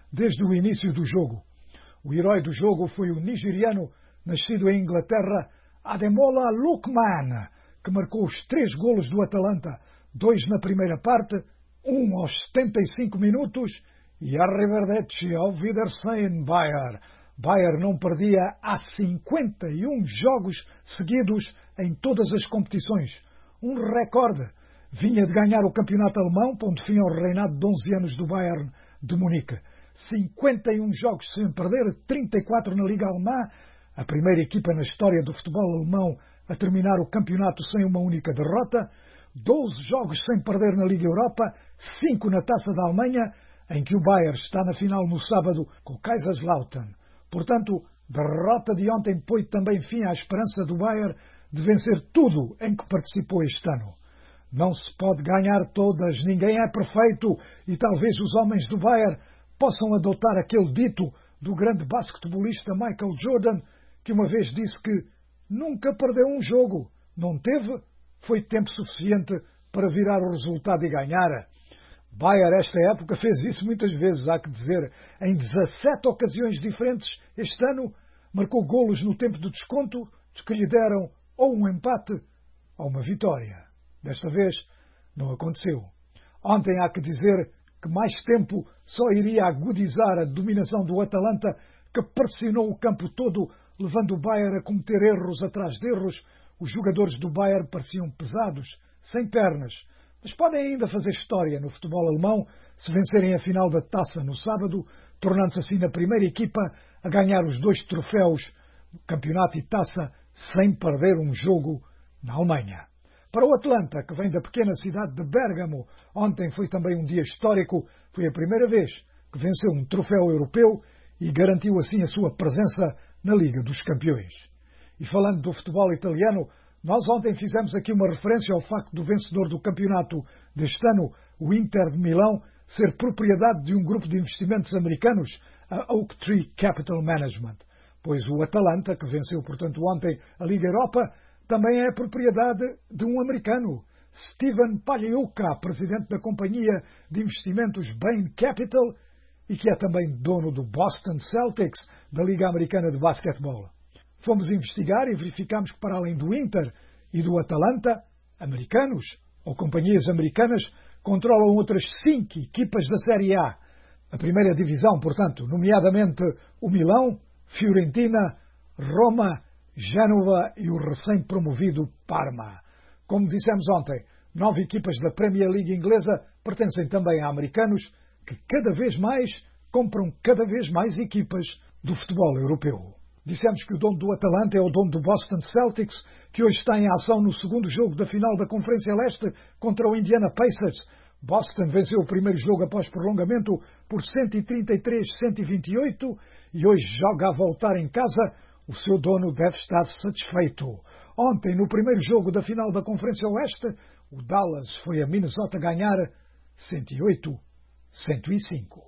desde o início do jogo. O herói do jogo foi o nigeriano, nascido em Inglaterra, Ademola Lookman, que marcou os três golos do Atalanta, dois na primeira parte, um aos setenta e cinco minutos e arrivederci, auf Wiedersehen, Bayer. Bayer não perdia há cinquenta e um jogos seguidos em todas as competições. Um recorde. Vinha de ganhar o campeonato alemão, pondo fim ao reinado de onze anos do Bayern de Munique. cinquenta e um jogos sem perder, trinta e quatro na Liga Alemã, a primeira equipa na história do futebol alemão a terminar o campeonato sem uma única derrota, doze jogos sem perder na Liga Europa, cinco na Taça da Alemanha, em que o Bayern está na final no sábado com o Kaiserslautern. Portanto, derrota de ontem põe também fim à esperança do Bayern de vencer tudo em que participou este ano. Não se pode ganhar todas, ninguém é perfeito e talvez os homens do Bayern possam adotar aquele dito do grande basquetebolista Michael Jordan, que uma vez disse que nunca perdeu um jogo, não teve, foi tempo suficiente para virar o resultado e ganhar. Bayern, esta época, fez isso muitas vezes, há que dizer, em dezassete ocasiões diferentes este ano, marcou golos no tempo do desconto, que lhe deram ou um empate ou uma vitória. Desta vez, não aconteceu. Ontem há que dizer que mais tempo só iria agudizar a dominação do Atalanta, que pressionou o campo todo, levando o Bayern a cometer erros atrás de erros. Os jogadores do Bayern pareciam pesados, sem pernas, mas podem ainda fazer história no futebol alemão se vencerem a final da Taça no sábado, tornando-se assim a primeira equipa a ganhar os dois troféus, campeonato e taça, sem perder um jogo na Alemanha. Para o Atlanta, que vem da pequena cidade de Bérgamo, ontem foi também um dia histórico, foi a primeira vez que venceu um troféu europeu e garantiu assim a sua presença na Liga dos Campeões. E falando do futebol italiano, nós ontem fizemos aqui uma referência ao facto do vencedor do campeonato deste ano, o Inter de Milão, ser propriedade de um grupo de investimentos americanos, a Oak Tree Capital Management. Pois o Atalanta, que venceu, portanto, ontem a Liga Europa, também é propriedade de um americano, Steven Pagliuca, presidente da companhia de investimentos Bain Capital e que é também dono do Boston Celtics, da Liga Americana de Basquetebol. Fomos investigar e verificamos que, para além do Inter e do Atalanta, americanos ou companhias americanas controlam outras cinco equipas da Série A. A primeira divisão, portanto, nomeadamente o Milão, Fiorentina, Roma, Génova e o recém-promovido Parma. Como dissemos ontem, nove equipas da Premier League inglesa pertencem também a americanos que cada vez mais compram cada vez mais equipas do futebol europeu. Dissemos que o dono do Atalanta é o dono do Boston Celtics, que hoje está em ação no segundo jogo da final da Conferência Leste contra o Indiana Pacers. Boston venceu o primeiro jogo após prolongamento por cento e trinta e três a cento e vinte e oito e hoje joga a voltar em casa. O seu dono deve estar satisfeito. Ontem, no primeiro jogo da final da Conferência Oeste, o Dallas foi a Minnesota ganhar cento e oito a cento e cinco.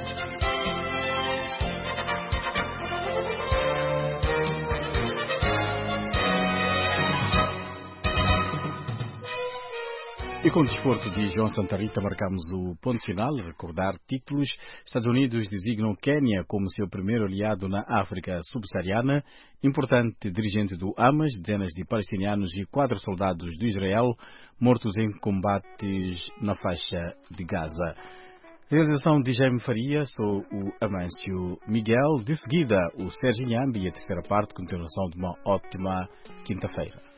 E com o desporto de João Santa Rita marcamos o ponto final. Recordar títulos: Estados Unidos designam Quênia como seu primeiro aliado na África subsaariana. Importante dirigente do Hamas, dezenas de palestinianos e quatro soldados do Israel mortos em combates na faixa de Gaza. Realização de Jaime Faria, sou o Amâncio Miguel. De seguida, o Sérgio Nhambi e a terceira parte, continuação de uma ótima quinta-feira.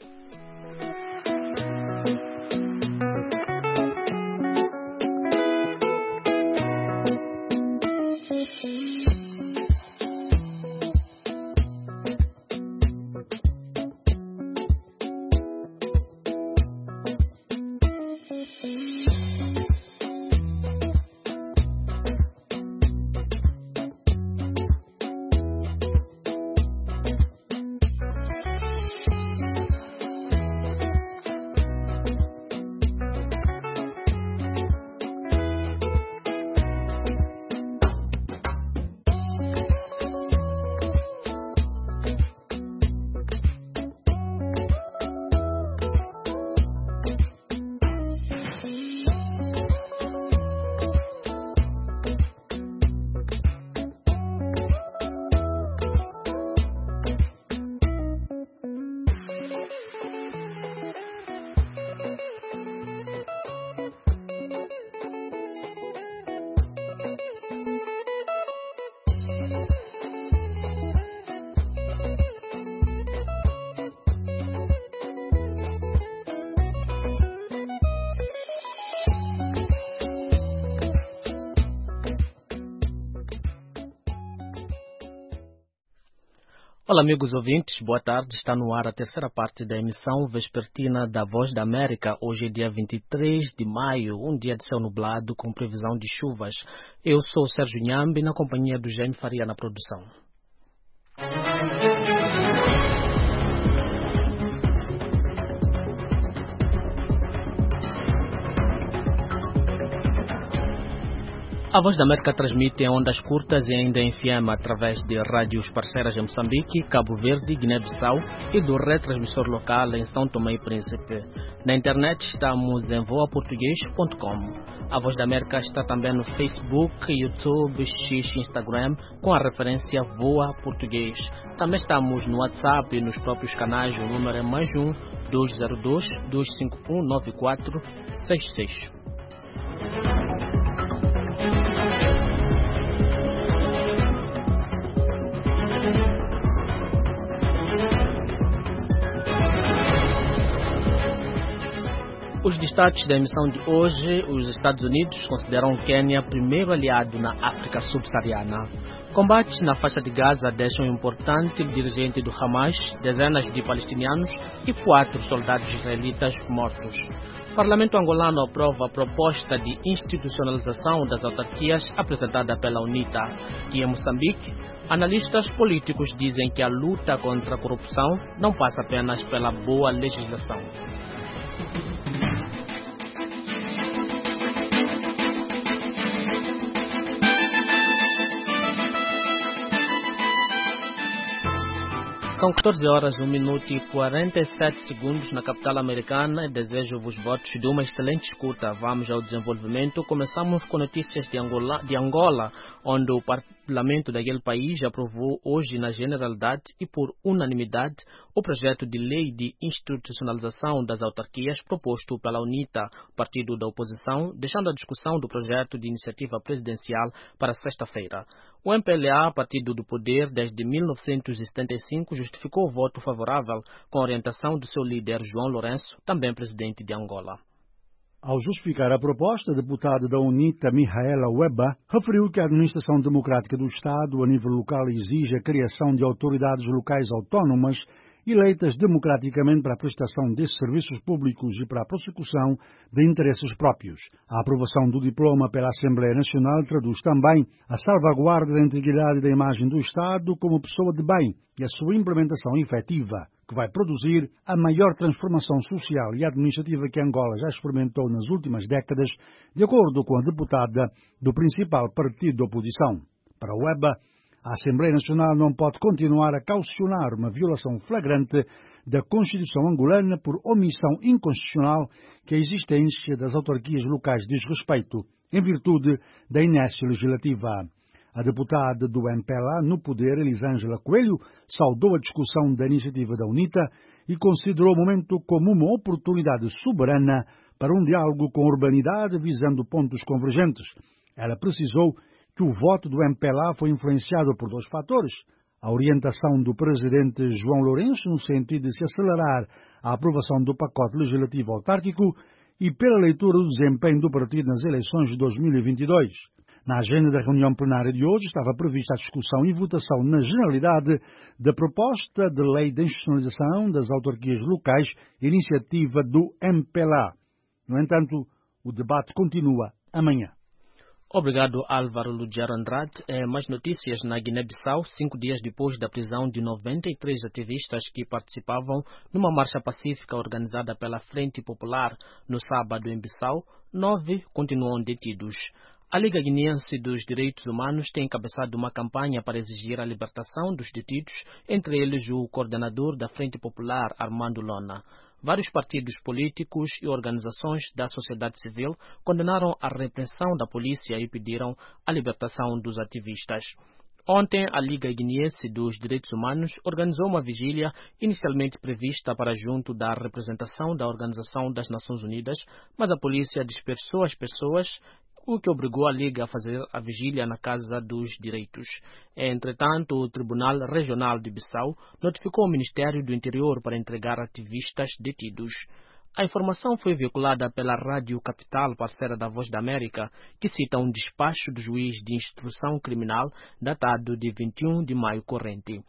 Olá, amigos ouvintes, boa tarde. Está no ar a terceira parte da emissão vespertina da Voz da América. Hoje é dia vinte e três de maio, um dia de céu nublado com previsão de chuvas. Eu sou o Sérgio Nhambi, na companhia do Jaime Faria na produção. A Voz da América transmite em ondas curtas e ainda em F M através de rádios parceiras em Moçambique, Cabo Verde, Guiné-Bissau e do retransmissor local em São Tomé e Príncipe. Na internet estamos em voa português ponto com. A Voz da América está também no Facebook, YouTube, X, Instagram com a referência Voa Português. Também estamos no WhatsApp e nos próprios canais. O número é mais um dois zero dois, dois cinco um, nove quatro seis seis. Os destaques da emissão de hoje: os Estados Unidos consideram o Quênia primeiro aliado na África subsaariana. Combates na faixa de Gaza deixam um importante dirigente do Hamas, dezenas de palestinianos e quatro soldados israelitas mortos. O Parlamento angolano aprova a proposta de institucionalização das autarquias apresentada pela UNITA. E em Moçambique, analistas políticos dizem que a luta contra a corrupção não passa apenas pela boa legislação. São quatorze horas, um minuto e quarenta e sete segundos na capital americana. Desejo-vos votos de uma excelente escuta. Vamos ao desenvolvimento. Começamos com notícias de Angola, de Angola, onde o Parlamento daquele país aprovou hoje na generalidade e por unanimidade o projeto de lei de institucionalização das autarquias proposto pela UNITA, partido da oposição, deixando a discussão do projeto de iniciativa presidencial para sexta-feira. O M P L A, partido do poder desde mil novecentos e setenta e cinco, justificou o voto favorável com a orientação do seu líder João Lourenço, também presidente de Angola. Ao justificar a proposta, a deputada da UNITA, Mihaela Weba, referiu que a administração democrática do Estado a nível local exige a criação de autoridades locais autónomas eleitas democraticamente para a prestação desses serviços públicos e para a prossecução de interesses próprios. A aprovação do diploma pela Assembleia Nacional traduz também a salvaguarda da integridade da imagem do Estado como pessoa de bem e a sua implementação efetiva, que vai produzir a maior transformação social e administrativa que Angola já experimentou nas últimas décadas, de acordo com a deputada do principal partido da oposição. Para o Weba, a Assembleia Nacional não pode continuar a caucionar uma violação flagrante da Constituição angolana por omissão inconstitucional que a existência das autarquias locais diz respeito, em virtude da inércia legislativa. A deputada do M P L A no poder, Elisângela Coelho, saudou a discussão da iniciativa da UNITA e considerou o momento como uma oportunidade soberana para um diálogo com a urbanidade visando pontos convergentes. Ela precisou que o voto do M P L A foi influenciado por dois fatores: a orientação do presidente João Lourenço no sentido de se acelerar a aprovação do pacote legislativo autárquico e pela leitura do desempenho do partido nas eleições de dois mil e vinte e dois. Na agenda da reunião plenária de hoje estava prevista a discussão e votação na generalidade da proposta de lei de institucionalização das autarquias locais, iniciativa do M P L A. No entanto, o debate continua amanhã. Obrigado, Álvaro Lugero Andrade. É, mais notícias na Guiné-Bissau. Cinco dias depois da prisão de noventa e três ativistas que participavam numa marcha pacífica organizada pela Frente Popular no sábado em Bissau, nove continuam detidos. A Liga Guineense dos Direitos Humanos tem encabeçado uma campanha para exigir a libertação dos detidos, entre eles o coordenador da Frente Popular, Armando Lona. Vários partidos políticos e organizações da sociedade civil condenaram a repressão da polícia e pediram a libertação dos ativistas. Ontem, a Liga Guineense dos Direitos Humanos organizou uma vigília inicialmente prevista para junto da representação da Organização das Nações Unidas, mas a polícia dispersou as pessoas, o que obrigou a Liga a fazer a vigília na Casa dos Direitos. Entretanto, o Tribunal Regional de Bissau notificou o Ministério do Interior para entregar ativistas detidos. A informação foi veiculada pela Rádio Capital, parceira da Voz da América, que cita um despacho do juiz de instrução criminal datado de vinte e um de maio corrente.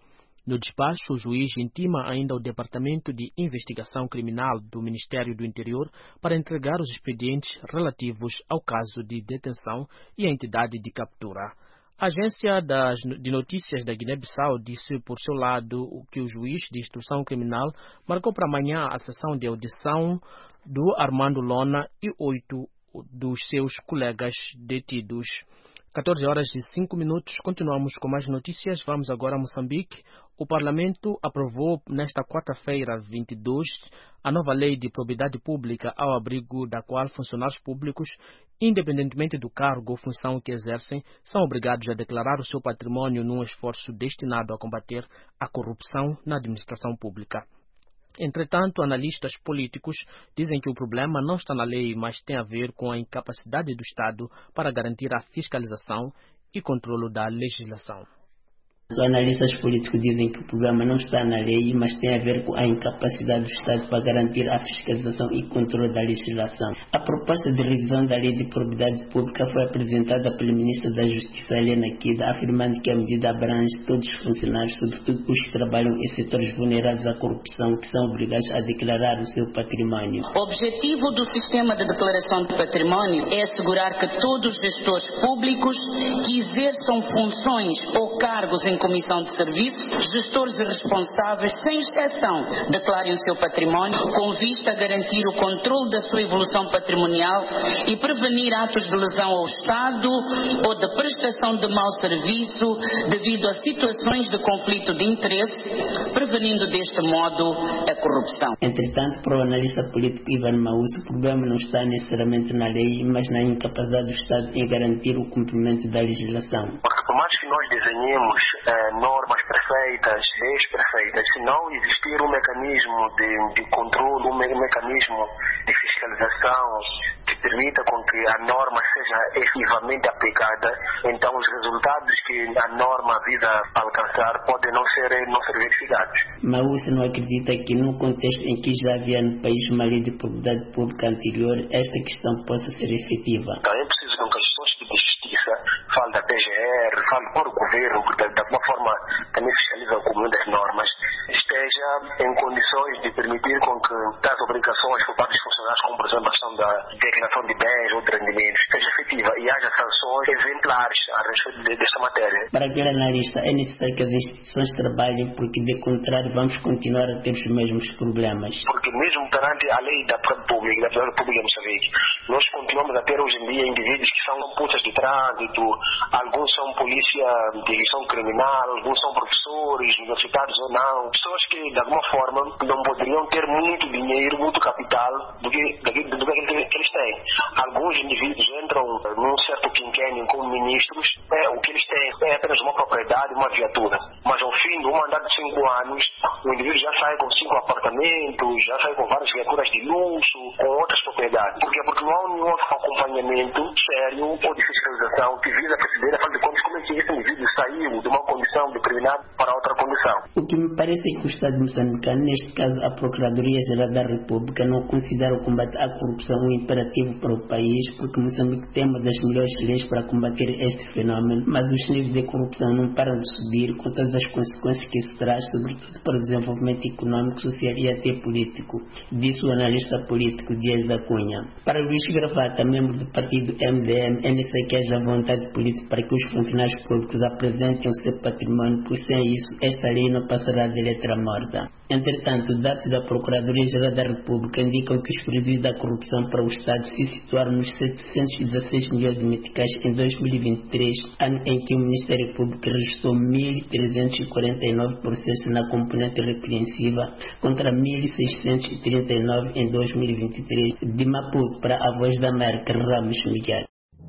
No despacho, o juiz intima ainda o Departamento de Investigação Criminal do Ministério do Interior para entregar os expedientes relativos ao caso de detenção e a entidade de captura. A agência das, de notícias da Guiné-Bissau disse por seu lado que o juiz de instrução criminal marcou para amanhã a sessão de audição do Armando Lona e oito dos seus colegas detidos. catorze horas e cinco minutos, continuamos com mais notícias. Vamos agora a Moçambique. O Parlamento aprovou nesta quarta-feira, vinte e dois, a nova lei de probidade pública, ao abrigo da qual funcionários públicos, independentemente do cargo ou função que exercem, são obrigados a declarar o seu patrimônio num esforço destinado a combater a corrupção na administração pública. Entretanto, analistas políticos dizem que o problema não está na lei, mas tem a ver com a incapacidade do Estado para garantir a fiscalização e controlo da legislação. Os analistas políticos dizem que o problema não está na lei, mas tem a ver com a incapacidade do Estado para garantir a fiscalização e controle da legislação. A proposta de revisão da Lei de Probidade Pública foi apresentada pelo Ministro da Justiça, Helena Kida, afirmando que a medida abrange todos os funcionários, sobretudo os que trabalham em setores vulneráveis à corrupção, que são obrigados a declarar o seu patrimônio. O objetivo do sistema de declaração de patrimônio é assegurar que todos os gestores públicos que exerçam funções ou cargos em comissão de serviço, gestores e responsáveis, sem exceção, declarem o seu património com vista a garantir o controle da sua evolução patrimonial e prevenir atos de lesão ao Estado ou de prestação de mau serviço devido a situações de conflito de interesse, prevenindo deste modo a corrupção. Entretanto, para o analista político Ivan Maus, o problema não está necessariamente na lei, mas na incapacidade do Estado em garantir o cumprimento da legislação. Porque por mais que nós desenhemos eh, normas perfeitas, leis perfeitas, se não existir um mecanismo de, de controle, um, me um mecanismo de fiscalização que permita com que a norma seja efetivamente aplicada, então os resultados que a norma visa alcançar podem não ser, não ser verificados. Maus não acredita que no contexto em que já havia no país uma lei de propriedade pública anterior, esta questão possa ser efetiva. Então é preciso que as pessoas de justiça falem da P G R, falem para o governo, porque de alguma forma também fiscaliza o comum das normas, esteja em condições de permitir com que as obrigações por parte dos funcionários, como por exemplo a questão da declaração de bens ou de rendimentos, seja efetiva e haja sanções exemplares a respeito de, desta matéria. Para aquele analista, é necessário que as instituições trabalhem, porque de contrário vamos continuar a ter os mesmos problemas. Porque mesmo perante a lei da República, da República de Moçambique, nós continuamos a ter hoje em dia indivíduos que são putas de trânsito, alguns são polícia de divisão criminal, alguns são professores, universitários ou não, pessoas que de alguma forma não poderiam ter muito dinheiro, muito capital do que, do que, do que eles têm. Alguns indivíduos entram num certo quinquênio como ministros, é, o que eles têm é apenas uma propriedade, uma viatura, mas ao fim de um mandato de cinco anos, o indivíduo já sai com cinco apartamentos, já sai com várias viaturas de luxo, com outras propriedades. Por quê? Porque não há nenhum outro acompanhamento sério ou de fiscalização que visa perceber, afinal de contas, como é que esse indivíduo saiu de uma condição de criminal para outra condição. O que me parece é que o Estado moçambicano, neste caso a Procuradoria-Geral da República, não considera o combate à corrupção um imperativo para o país, porque Moçambique tem uma das melhores leis para combater este fenómeno, mas os níveis de corrupção não param de subir, com todas as consequências que isso traz, sobretudo para o desenvolvimento econômico, social e até político, disse o analista político Dias da Cunha. Para Luís Gravata, membro do partido M D M, é necessário que haja vontade política para que os funcionários públicos apresentem o seu patrimônio, pois sem isso esta lei não passará de letra morta. Entretanto, dados da Procuradoria-Geral da República indicam que os prejuízos da corrupção para o Estado se situaram nos setecentos e dezesseis milhões de meticais em dois mil e vinte e três, ano em que o Ministério Público registrou mil trezentos e quarenta e nove processos na componente repreensiva contra mil seiscentos e trinta e nove em dois mil e vinte e três. De Maputo para a Voz da América, Ramos Miguel.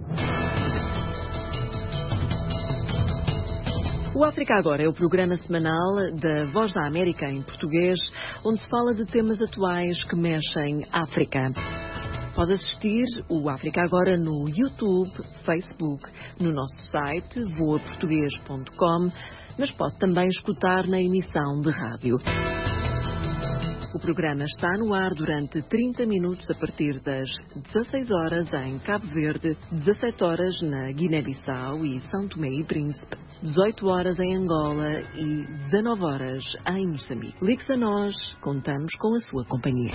O África Agora é o programa semanal da Voz da América em português, onde se fala de temas atuais que mexem África. Pode assistir o África Agora no YouTube, Facebook, no nosso site voa português ponto com, mas pode também escutar na emissão de rádio. O programa está no ar durante trinta minutos a partir das dezasseis horas em Cabo Verde, dezassete horas na Guiné-Bissau e São Tomé e Príncipe, dezoito horas em Angola e dezanove horas em Moçambique. Ligue-se a nós, contamos com a sua companhia.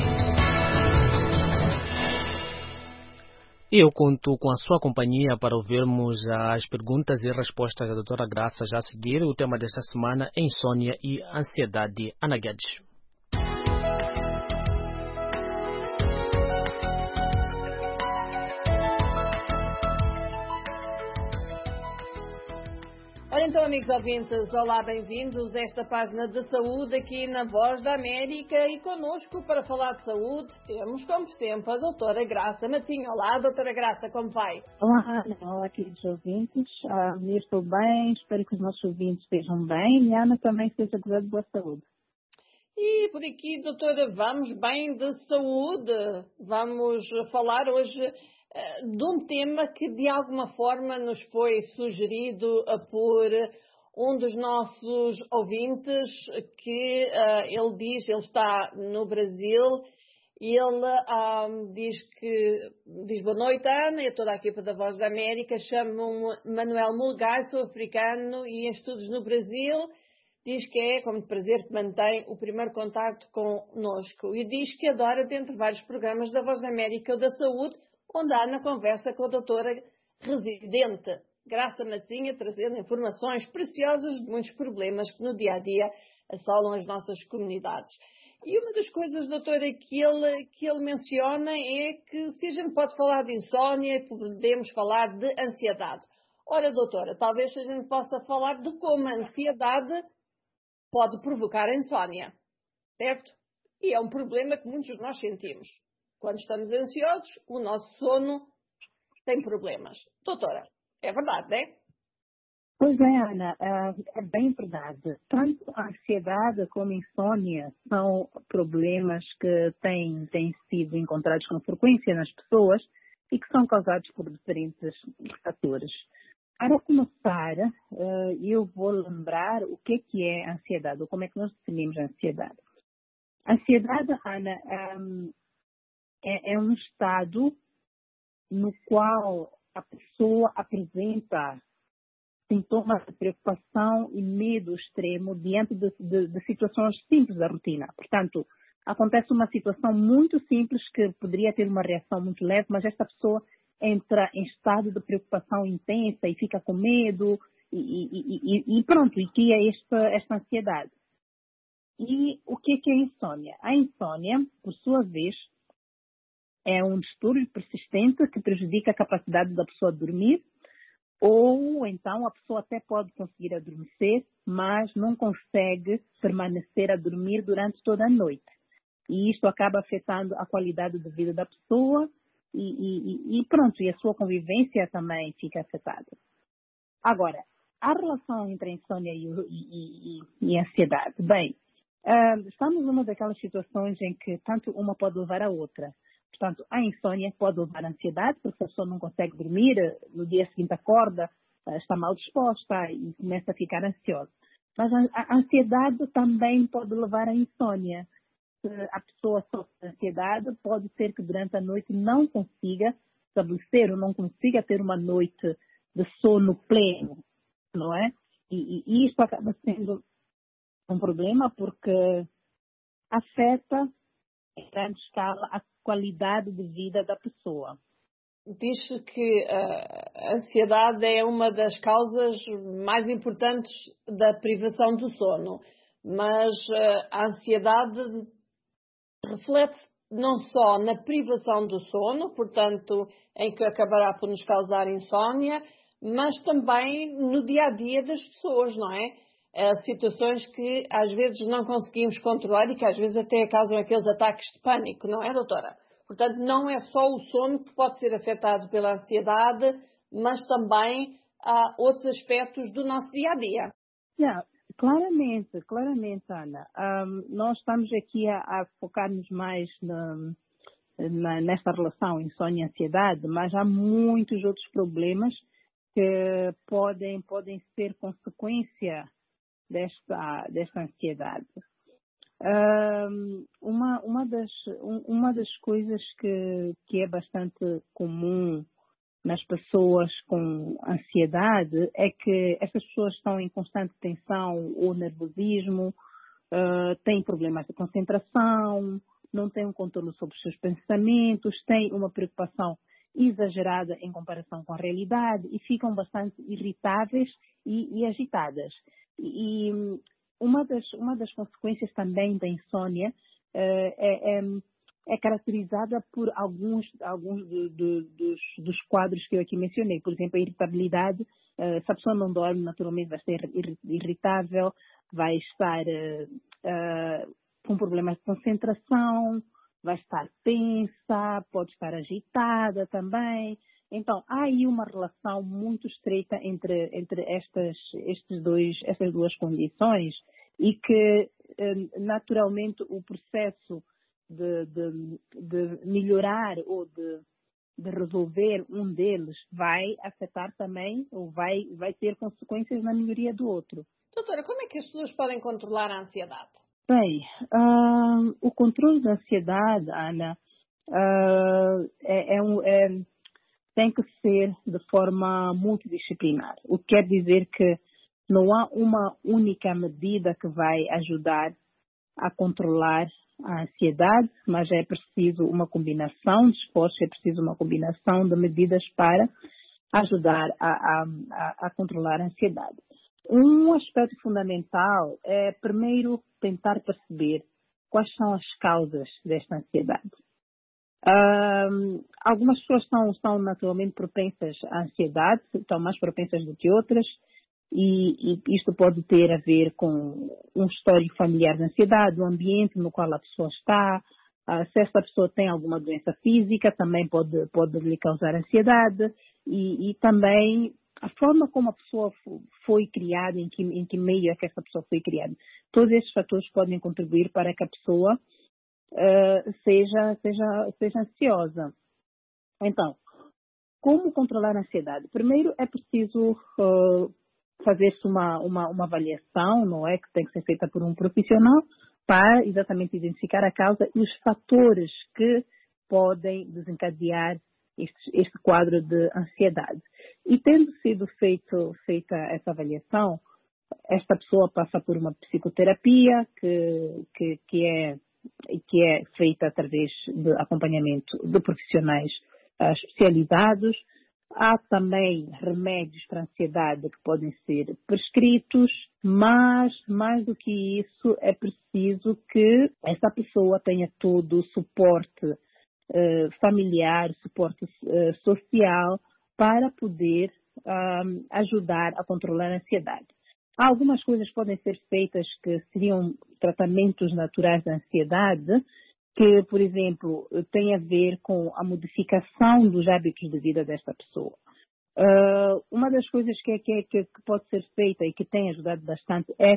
Eu conto com a sua companhia para ouvirmos as perguntas e respostas da doutora Graça. Já a seguir, o tema desta semana é insônia e ansiedade. Ana Guedes. Ora então, amigos ouvintes, olá, bem-vindos a esta página de saúde aqui na Voz da América e connosco para falar de saúde temos, como sempre, a doutora Graça Matinho. Olá, doutora Graça, como vai? Olá, olá, queridos ouvintes. Ah, eu estou bem, espero que os nossos ouvintes estejam bem e a Ana também esteja gozando de boa saúde. E por aqui, doutora, vamos bem de saúde. Vamos falar hoje de um tema que de alguma forma nos foi sugerido por um dos nossos ouvintes, que uh, ele diz, ele está no Brasil e ele um, diz que, diz boa noite Ana e a toda a equipa da Voz da América, chamo-me Manuel Mulgar, sou africano e em estudos no Brasil. Diz que é, com muito prazer, que mantém o primeiro contacto connosco e diz que adora, dentre vários programas da Voz da América ou da Saúde, onde a Ana conversa com a doutora residente Graça Matinha, trazendo informações preciosas de muitos problemas que no dia-a-dia assolam as nossas comunidades. E uma das coisas, doutora, que ele, que ele menciona é que se a gente pode falar de insónia, podemos falar de ansiedade. Ora, doutora, talvez a gente possa falar de como a ansiedade pode provocar a insónia, certo? E é um problema que muitos de nós sentimos. Quando estamos ansiosos, o nosso sono tem problemas. Doutora, é verdade, não é? Pois é, Ana, é bem verdade. Tanto a ansiedade como a insônia são problemas que têm, têm sido encontrados com frequência nas pessoas e que são causados por diferentes fatores. Para começar, eu vou lembrar o que é a ansiedade, ou como é que nós definimos a ansiedade. A ansiedade, Ana, É, é um estado no qual a pessoa apresenta sintomas de preocupação e medo extremo diante de, de, de situações simples da rotina. Portanto, acontece uma situação muito simples que poderia ter uma reação muito leve, mas esta pessoa entra em estado de preocupação intensa e fica com medo e, e, e, e pronto, e cria esta, esta ansiedade. E o que é a insônia? A insônia, por sua vez, é um distúrbio persistente que prejudica a capacidade da pessoa dormir, ou então a pessoa até pode conseguir adormecer, mas não consegue permanecer a dormir durante toda a noite. E isto acaba afetando a qualidade de vida da pessoa e, e, e pronto, e a sua convivência também fica afetada. Agora, a relação entre a insônia e, e, e, e a ansiedade. Bem, uh, estamos numa daquelas situações em que tanto uma pode levar a outra. Portanto, a insônia pode levar à ansiedade, porque a pessoa não consegue dormir, no dia seguinte acorda, está mal disposta e começa a ficar ansiosa. Mas a ansiedade também pode levar à insônia. Se a pessoa sofre de ansiedade, pode ser que durante a noite não consiga estabelecer ou não consiga ter uma noite de sono pleno, não é? E, e isto acaba sendo um problema porque afeta em grande escala a qualidade de vida da pessoa. Diz-se que a ansiedade é uma das causas mais importantes da privação do sono, mas a ansiedade reflete não só na privação do sono, portanto, em que acabará por nos causar insónia, mas também no dia-a-dia das pessoas, não é? Situações que às vezes não conseguimos controlar e que às vezes até causam aqueles ataques de pânico, não é, doutora? Portanto, não é só o sono que pode ser afetado pela ansiedade, mas também há outros aspectos do nosso dia-a-dia. Yeah, claramente, claramente, Ana. Um, nós estamos aqui a, a focar-nos mais na, na, nesta relação insônia e ansiedade, mas há muitos outros problemas que podem, podem ser consequência desta, desta ansiedade. Uh, uma, uma, das, uma das coisas que, que é bastante comum nas pessoas com ansiedade é que essas pessoas estão em constante tensão ou nervosismo, uh, têm problemas de concentração, não têm um controle sobre os seus pensamentos, têm uma preocupação exagerada em comparação com a realidade e ficam bastante irritáveis e, e agitadas. E, e uma, das, uma das consequências também da insônia uh, é, é, é caracterizada por alguns, alguns do, do, dos, dos quadros que eu aqui mencionei. Por exemplo, a irritabilidade. Uh, se a pessoa não dorme, naturalmente vai ser irritável, vai estar uh, uh, com problemas de concentração, vai estar tensa, pode estar agitada também. Então, há aí uma relação muito estreita entre, entre estas, estes dois, estas duas condições e que, naturalmente, o processo de, de, de melhorar ou de, de resolver um deles vai afetar também ou vai, vai ter consequências na melhoria do outro. Doutora, como é que as pessoas podem controlar a ansiedade? Bem, uh, o controle da ansiedade, Ana, uh, é, é um, é, tem que ser de forma multidisciplinar. O que quer dizer que não há uma única medida que vai ajudar a controlar a ansiedade, mas é preciso uma combinação de esforços, é preciso uma combinação de medidas para ajudar a, a, a, a controlar a ansiedade. Um aspecto fundamental é, primeiro, tentar perceber quais são as causas desta ansiedade. Um, algumas pessoas são, são naturalmente propensas à ansiedade, estão mais propensas do que outras, e, e isto pode ter a ver com um histórico familiar de ansiedade, o ambiente no qual a pessoa está, uh, se esta pessoa tem alguma doença física, também pode, pode lhe causar ansiedade, e, e também a forma como a pessoa foi criada, em que, em que meio é que essa pessoa foi criada. Todos esses fatores podem contribuir para que a pessoa uh, seja, seja, seja ansiosa. Então, como controlar a ansiedade? Primeiro, é preciso uh, fazer-se uma, uma, uma avaliação, não é? Que tem que ser feita por um profissional para exatamente identificar a causa e os fatores que podem desencadear Este, este quadro de ansiedade. E tendo sido feito, feita essa avaliação, esta pessoa passa por uma psicoterapia que, que, que, é, que é feita através de acompanhamento de profissionais uh, especializados. Há também remédios para ansiedade que podem ser prescritos, mas mais do que isso é preciso que essa pessoa tenha todo o suporte Uh, familiar, suporte uh, social, para poder um, ajudar a controlar a ansiedade. Há algumas coisas que podem ser feitas que seriam tratamentos naturais da ansiedade, que, por exemplo, têm a ver com a modificação dos hábitos de vida desta pessoa. Uh, uma das coisas que, que, que pode ser feita e que tem ajudado bastante é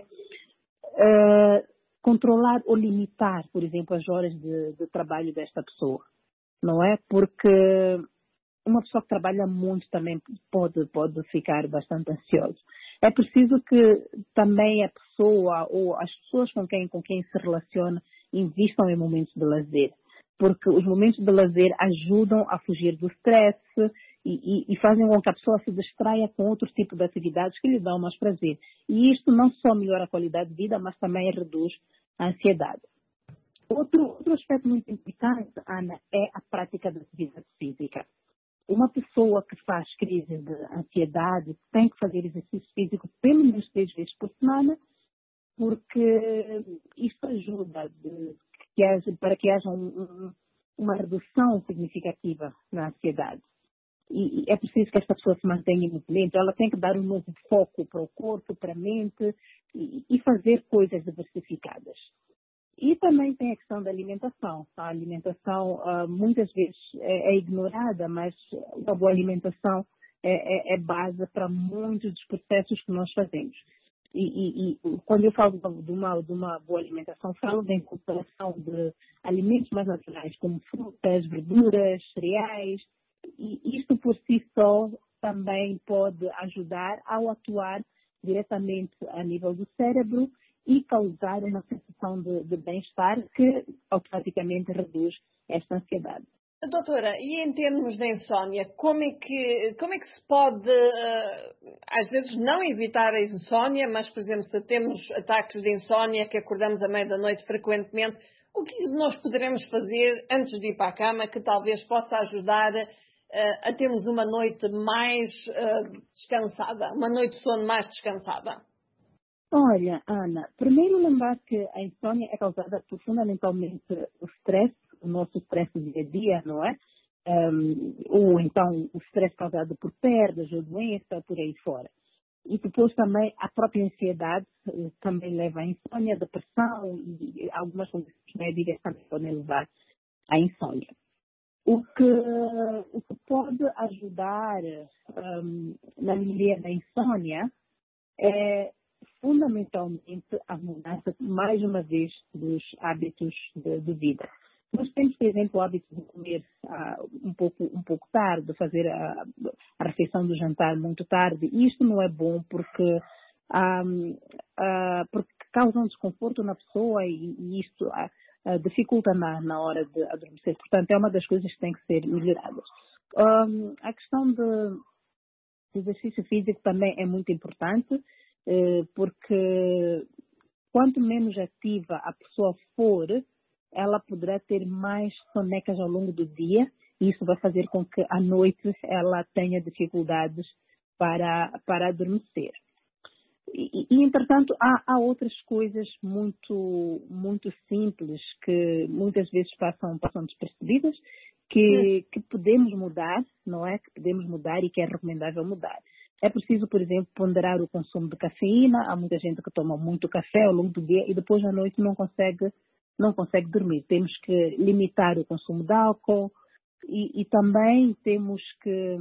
uh, controlar ou limitar, por exemplo, as horas de, de trabalho desta pessoa. Não é? Porque uma pessoa que trabalha muito também pode, pode ficar bastante ansiosa. É preciso que também a pessoa ou as pessoas com quem, com quem se relaciona invistam em momentos de lazer. Porque os momentos de lazer ajudam a fugir do stress e, e, e fazem com que a pessoa se distraia com outro tipo de atividades que lhe dão mais prazer. E isto não só melhora a qualidade de vida, mas também reduz a ansiedade. Outro, outro aspecto muito importante, Ana, é a prática da atividade física. Uma pessoa que faz crise de ansiedade tem que fazer exercício físico pelo menos três vezes por semana, porque isso ajuda de, que haja, para que haja um, um, uma redução significativa na ansiedade. E, e é preciso que esta pessoa se mantenha em movimento, ela tem que dar um novo foco para o corpo, para a mente e, e fazer coisas diversificadas. E também tem a questão da alimentação. A alimentação uh, muitas vezes é, é ignorada, mas uma boa alimentação é, é, é base para muitos dos processos que nós fazemos. E, e, e quando eu falo de uma, de uma boa alimentação, falo da incorporação de alimentos mais naturais, como frutas, verduras, cereais. E isto por si só também pode ajudar ao atuar diretamente a nível do cérebro e causar uma sensação de, de bem-estar que automaticamente reduz esta ansiedade. Doutora, e em termos de insónia, como é que, como é que se pode, uh, às vezes, não evitar a insónia, mas, por exemplo, se temos ataques de insónia, que acordamos à meia da noite frequentemente, o que nós poderemos fazer antes de ir para a cama que talvez possa ajudar uh, a termos uma noite mais uh, descansada, uma noite de sono mais descansada? Olha, Ana, primeiro lembrar que a insônia é causada por fundamentalmente o stress, o nosso stress do dia a dia, não é? Um, ou então o stress causado por perdas ou doença, por aí fora. E depois também a própria ansiedade também leva à insônia, depressão e algumas condições médicas também podem levar à insônia. O que, o que pode ajudar um, na melhoria da insônia é fundamentalmente a mudança, mais uma vez, dos hábitos de, de vida. Nós temos, por exemplo, o hábito de comer uh, um, pouco, um pouco tarde, de fazer a, a refeição do jantar muito tarde. E isto não é bom porque, um, uh, porque causa um desconforto na pessoa e, e isto uh, uh, dificulta na, na hora de adormecer. Portanto, é uma das coisas que tem que ser melhoradas. Um, a questão de, de exercício físico também é muito importante, uh, porque quanto menos ativa a pessoa for, ela poderá ter mais sonecas ao longo do dia e isso vai fazer com que à noite ela tenha dificuldades para, para adormecer. E, e entretanto, há, há outras coisas muito, muito simples que muitas vezes passam, passam despercebidas que, que podemos mudar, não é? Que podemos mudar e que é recomendável mudar. É preciso, por exemplo, ponderar o consumo de cafeína. Há muita gente que toma muito café ao longo do dia e depois à noite não consegue não consegue dormir. Temos que limitar o consumo de álcool e, e também temos que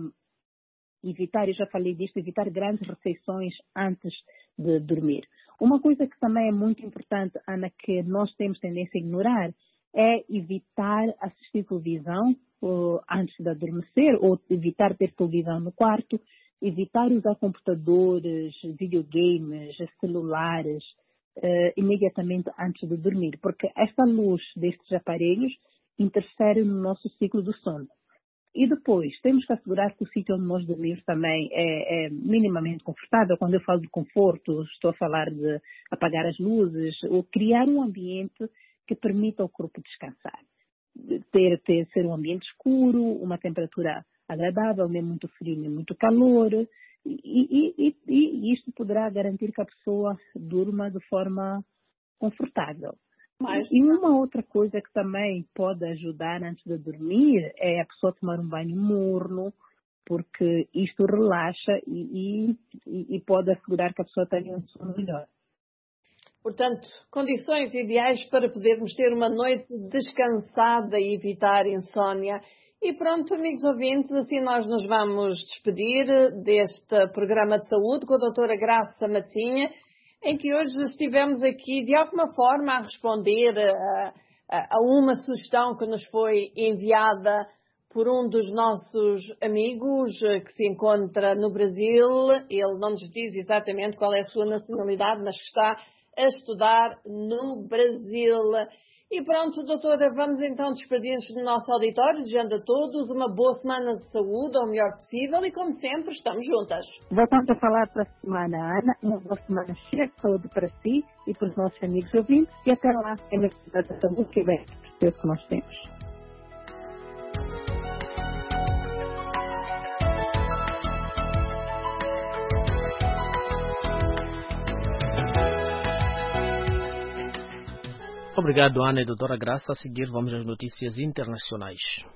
evitar, eu já falei disto, evitar grandes refeições antes de dormir. Uma coisa que também é muito importante, Ana, que nós temos tendência a ignorar, é evitar assistir televisão uh, antes de adormecer ou evitar ter televisão no quarto, evitar usar computadores, videogames, celulares, Uh, imediatamente antes de dormir, porque esta luz destes aparelhos interfere no nosso ciclo do sono. E depois, temos que assegurar que o sítio onde nós dormimos também é, é minimamente confortável. Quando eu falo de conforto, estou a falar de apagar as luzes ou criar um ambiente que permita ao corpo descansar. Ter, ter, ser um ambiente escuro, uma temperatura agradável, nem muito frio, nem muito calor. E, e, e, e isto poderá garantir que a pessoa durma de forma confortável. Mas, e uma outra coisa que também pode ajudar antes de dormir é a pessoa tomar um banho morno, porque isto relaxa e, e, e pode assegurar que a pessoa tenha um sono melhor. Portanto, condições ideais para podermos ter uma noite descansada e evitar insónia. E pronto, amigos ouvintes, assim nós nos vamos despedir deste programa de saúde com a doutora Graça Matinha, em que hoje estivemos aqui de alguma forma a responder a, a, a uma sugestão que nos foi enviada por um dos nossos amigos que se encontra no Brasil. Ele não nos diz exatamente qual é a sua nacionalidade, mas que está a estudar no Brasil. E pronto, doutora, vamos então despedir-nos do nosso auditório, desejando a todos uma boa semana de saúde, ao melhor possível, e como sempre, estamos juntas. Voltamos a falar para a semana, Ana, uma boa semana cheia de saúde para si e para os nossos amigos ouvintes, e até lá, é a necessidade da saúde que é bem o que nós temos. Obrigado, Ana e doutora Graça. A seguir, vamos às notícias internacionais.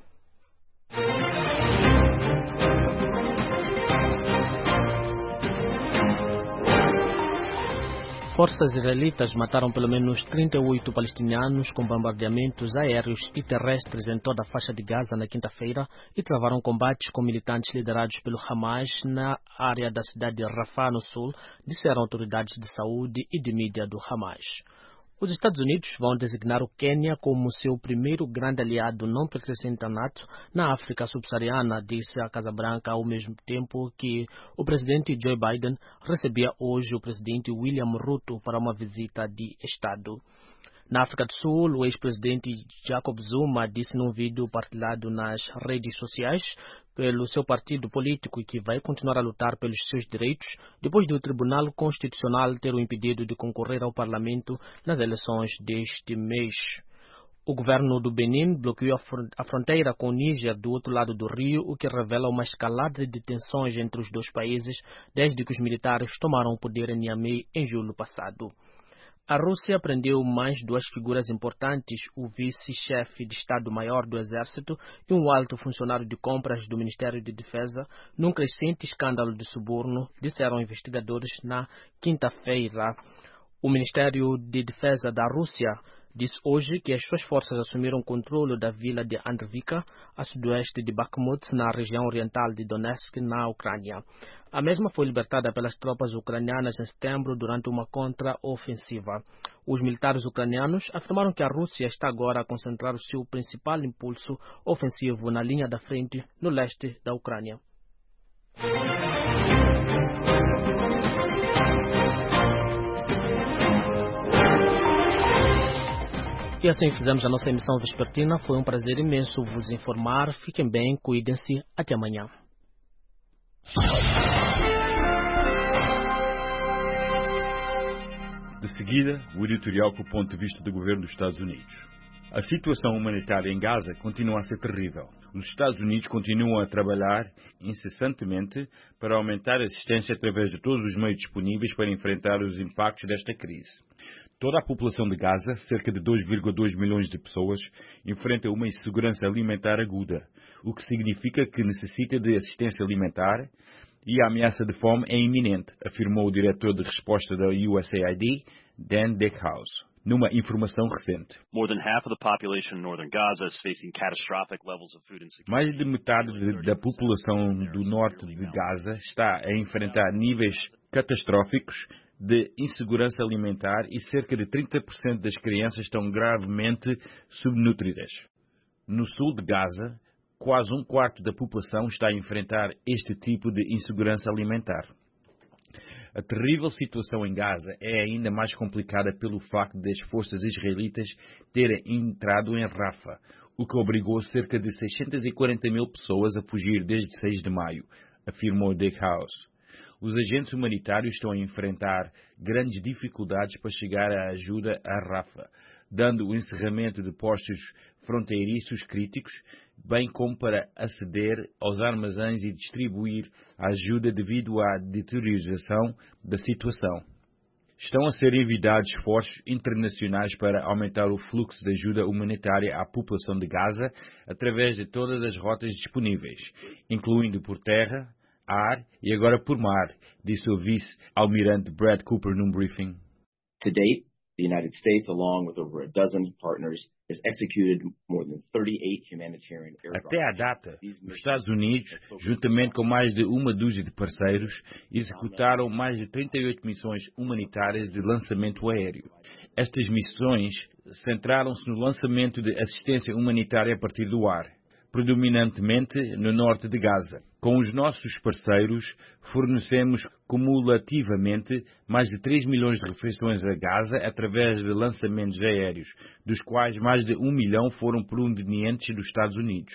Forças israelitas mataram pelo menos trinta e oito palestinianos com bombardeamentos aéreos e terrestres em toda a faixa de Gaza na quinta-feira e travaram combates com militantes liderados pelo Hamas na área da cidade de Rafah, no sul, disseram autoridades de saúde e de mídia do Hamas. Os Estados Unidos vão designar o Quênia como seu primeiro grande aliado não pertencente à NATO na África subsaariana, disse a Casa Branca, ao mesmo tempo que o presidente Joe Biden recebia hoje o presidente William Ruto para uma visita de Estado. Na África do Sul, o ex-presidente Jacob Zuma disse num vídeo partilhado nas redes sociais pelo seu partido político que vai continuar a lutar pelos seus direitos depois do Tribunal Constitucional ter o impedido de concorrer ao Parlamento nas eleições deste mês. O governo do Benin bloqueou a fronteira com o Níger do outro lado do rio, o que revela uma escalada de tensões entre os dois países desde que os militares tomaram o poder em Niamey em julho passado. A Rússia prendeu mais duas figuras importantes, o vice-chefe de Estado-Maior do Exército e um alto funcionário de compras do Ministério de Defesa, num crescente escândalo de suborno, disseram investigadores na quinta-feira. O Ministério de Defesa da Rússia disse hoje que as suas forças assumiram controle da vila de Andrivka, a sudoeste de Bakhmut, na região oriental de Donetsk, na Ucrânia. A mesma foi libertada pelas tropas ucranianas em setembro durante uma contra-ofensiva. Os militares ucranianos afirmaram que a Rússia está agora a concentrar o seu principal impulso ofensivo na linha da frente no leste da Ucrânia. E assim fizemos a nossa emissão vespertina. Foi um prazer imenso vos informar. Fiquem bem, cuidem-se. Até amanhã. De seguida, o editorial com o ponto de vista do governo dos Estados Unidos. A situação humanitária em Gaza continua a ser terrível. Os Estados Unidos continuam a trabalhar incessantemente para aumentar a assistência através de todos os meios disponíveis para enfrentar os impactos desta crise. Toda a população de Gaza, cerca de dois vírgula dois milhões de pessoas, enfrenta uma insegurança alimentar aguda, o que significa que necessita de assistência alimentar e a ameaça de fome é iminente, afirmou o diretor de resposta da U S A I D, Dan Deckhaus, numa informação recente. Mais de metade de, da população do norte de Gaza está a enfrentar níveis catastróficos de insegurança alimentar e cerca de trinta por cento das crianças estão gravemente subnutridas. No sul de Gaza, quase um quarto da população está a enfrentar este tipo de insegurança alimentar. A terrível situação em Gaza é ainda mais complicada pelo facto de as forças israelitas terem entrado em Rafah, o que obrigou cerca de seiscentas e quarenta mil pessoas a fugir desde seis de maio, afirmou Deckhaus. Os agentes humanitários estão a enfrentar grandes dificuldades para chegar à ajuda a Rafah, dando o encerramento de postos fronteiriços críticos, bem como para aceder aos armazéns e distribuir a ajuda devido à deterioração da situação. Estão a ser enviados esforços internacionais para aumentar o fluxo de ajuda humanitária à população de Gaza através de todas as rotas disponíveis, incluindo por terra, ar e agora por mar, disse o vice-almirante Brad Cooper num briefing. To date, the United States, along with over a dozen partners, has executed more than thirty-eight humanitarian air Até à data, os Estados Unidos, juntamente com mais de uma dúzia de parceiros, executaram mais de trinta e oito missões humanitárias de lançamento aéreo. Estas missões centraram-se no lançamento de assistência humanitária a partir do ar, predominantemente no norte de Gaza. Com os nossos parceiros, fornecemos cumulativamente mais de três milhões de refeições a Gaza através de lançamentos aéreos, dos quais mais de um milhão foram provenientes dos Estados Unidos.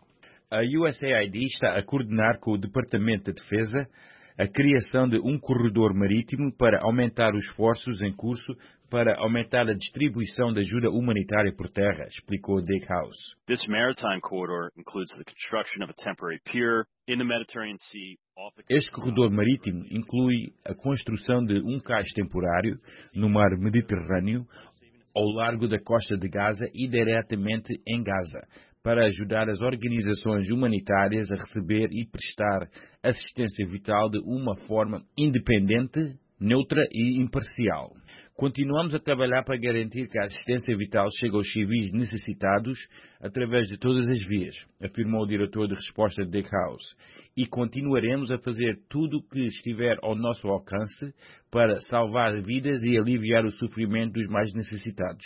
A U S A I D está a coordenar com o Departamento de Defesa a criação de um corredor marítimo para aumentar os esforços em curso para aumentar a distribuição de ajuda humanitária por terra, explicou Deckhaus. This maritime corridor includes the construction of a temporary pier in the Mediterranean Sea. Este corredor marítimo inclui a construção de um cais temporário no mar Mediterrâneo, ao largo da costa de Gaza e diretamente em Gaza, para ajudar as organizações humanitárias a receber e prestar assistência vital de uma forma independente, neutra e imparcial. Continuamos a trabalhar para garantir que a assistência vital chegue aos civis necessitados através de todas as vias, afirmou o diretor de resposta de Dick House. E continuaremos a fazer tudo o que estiver ao nosso alcance para salvar vidas e aliviar o sofrimento dos mais necessitados.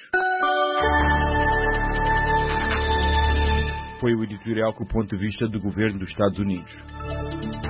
Foi o editorial com o ponto de vista do governo dos Estados Unidos.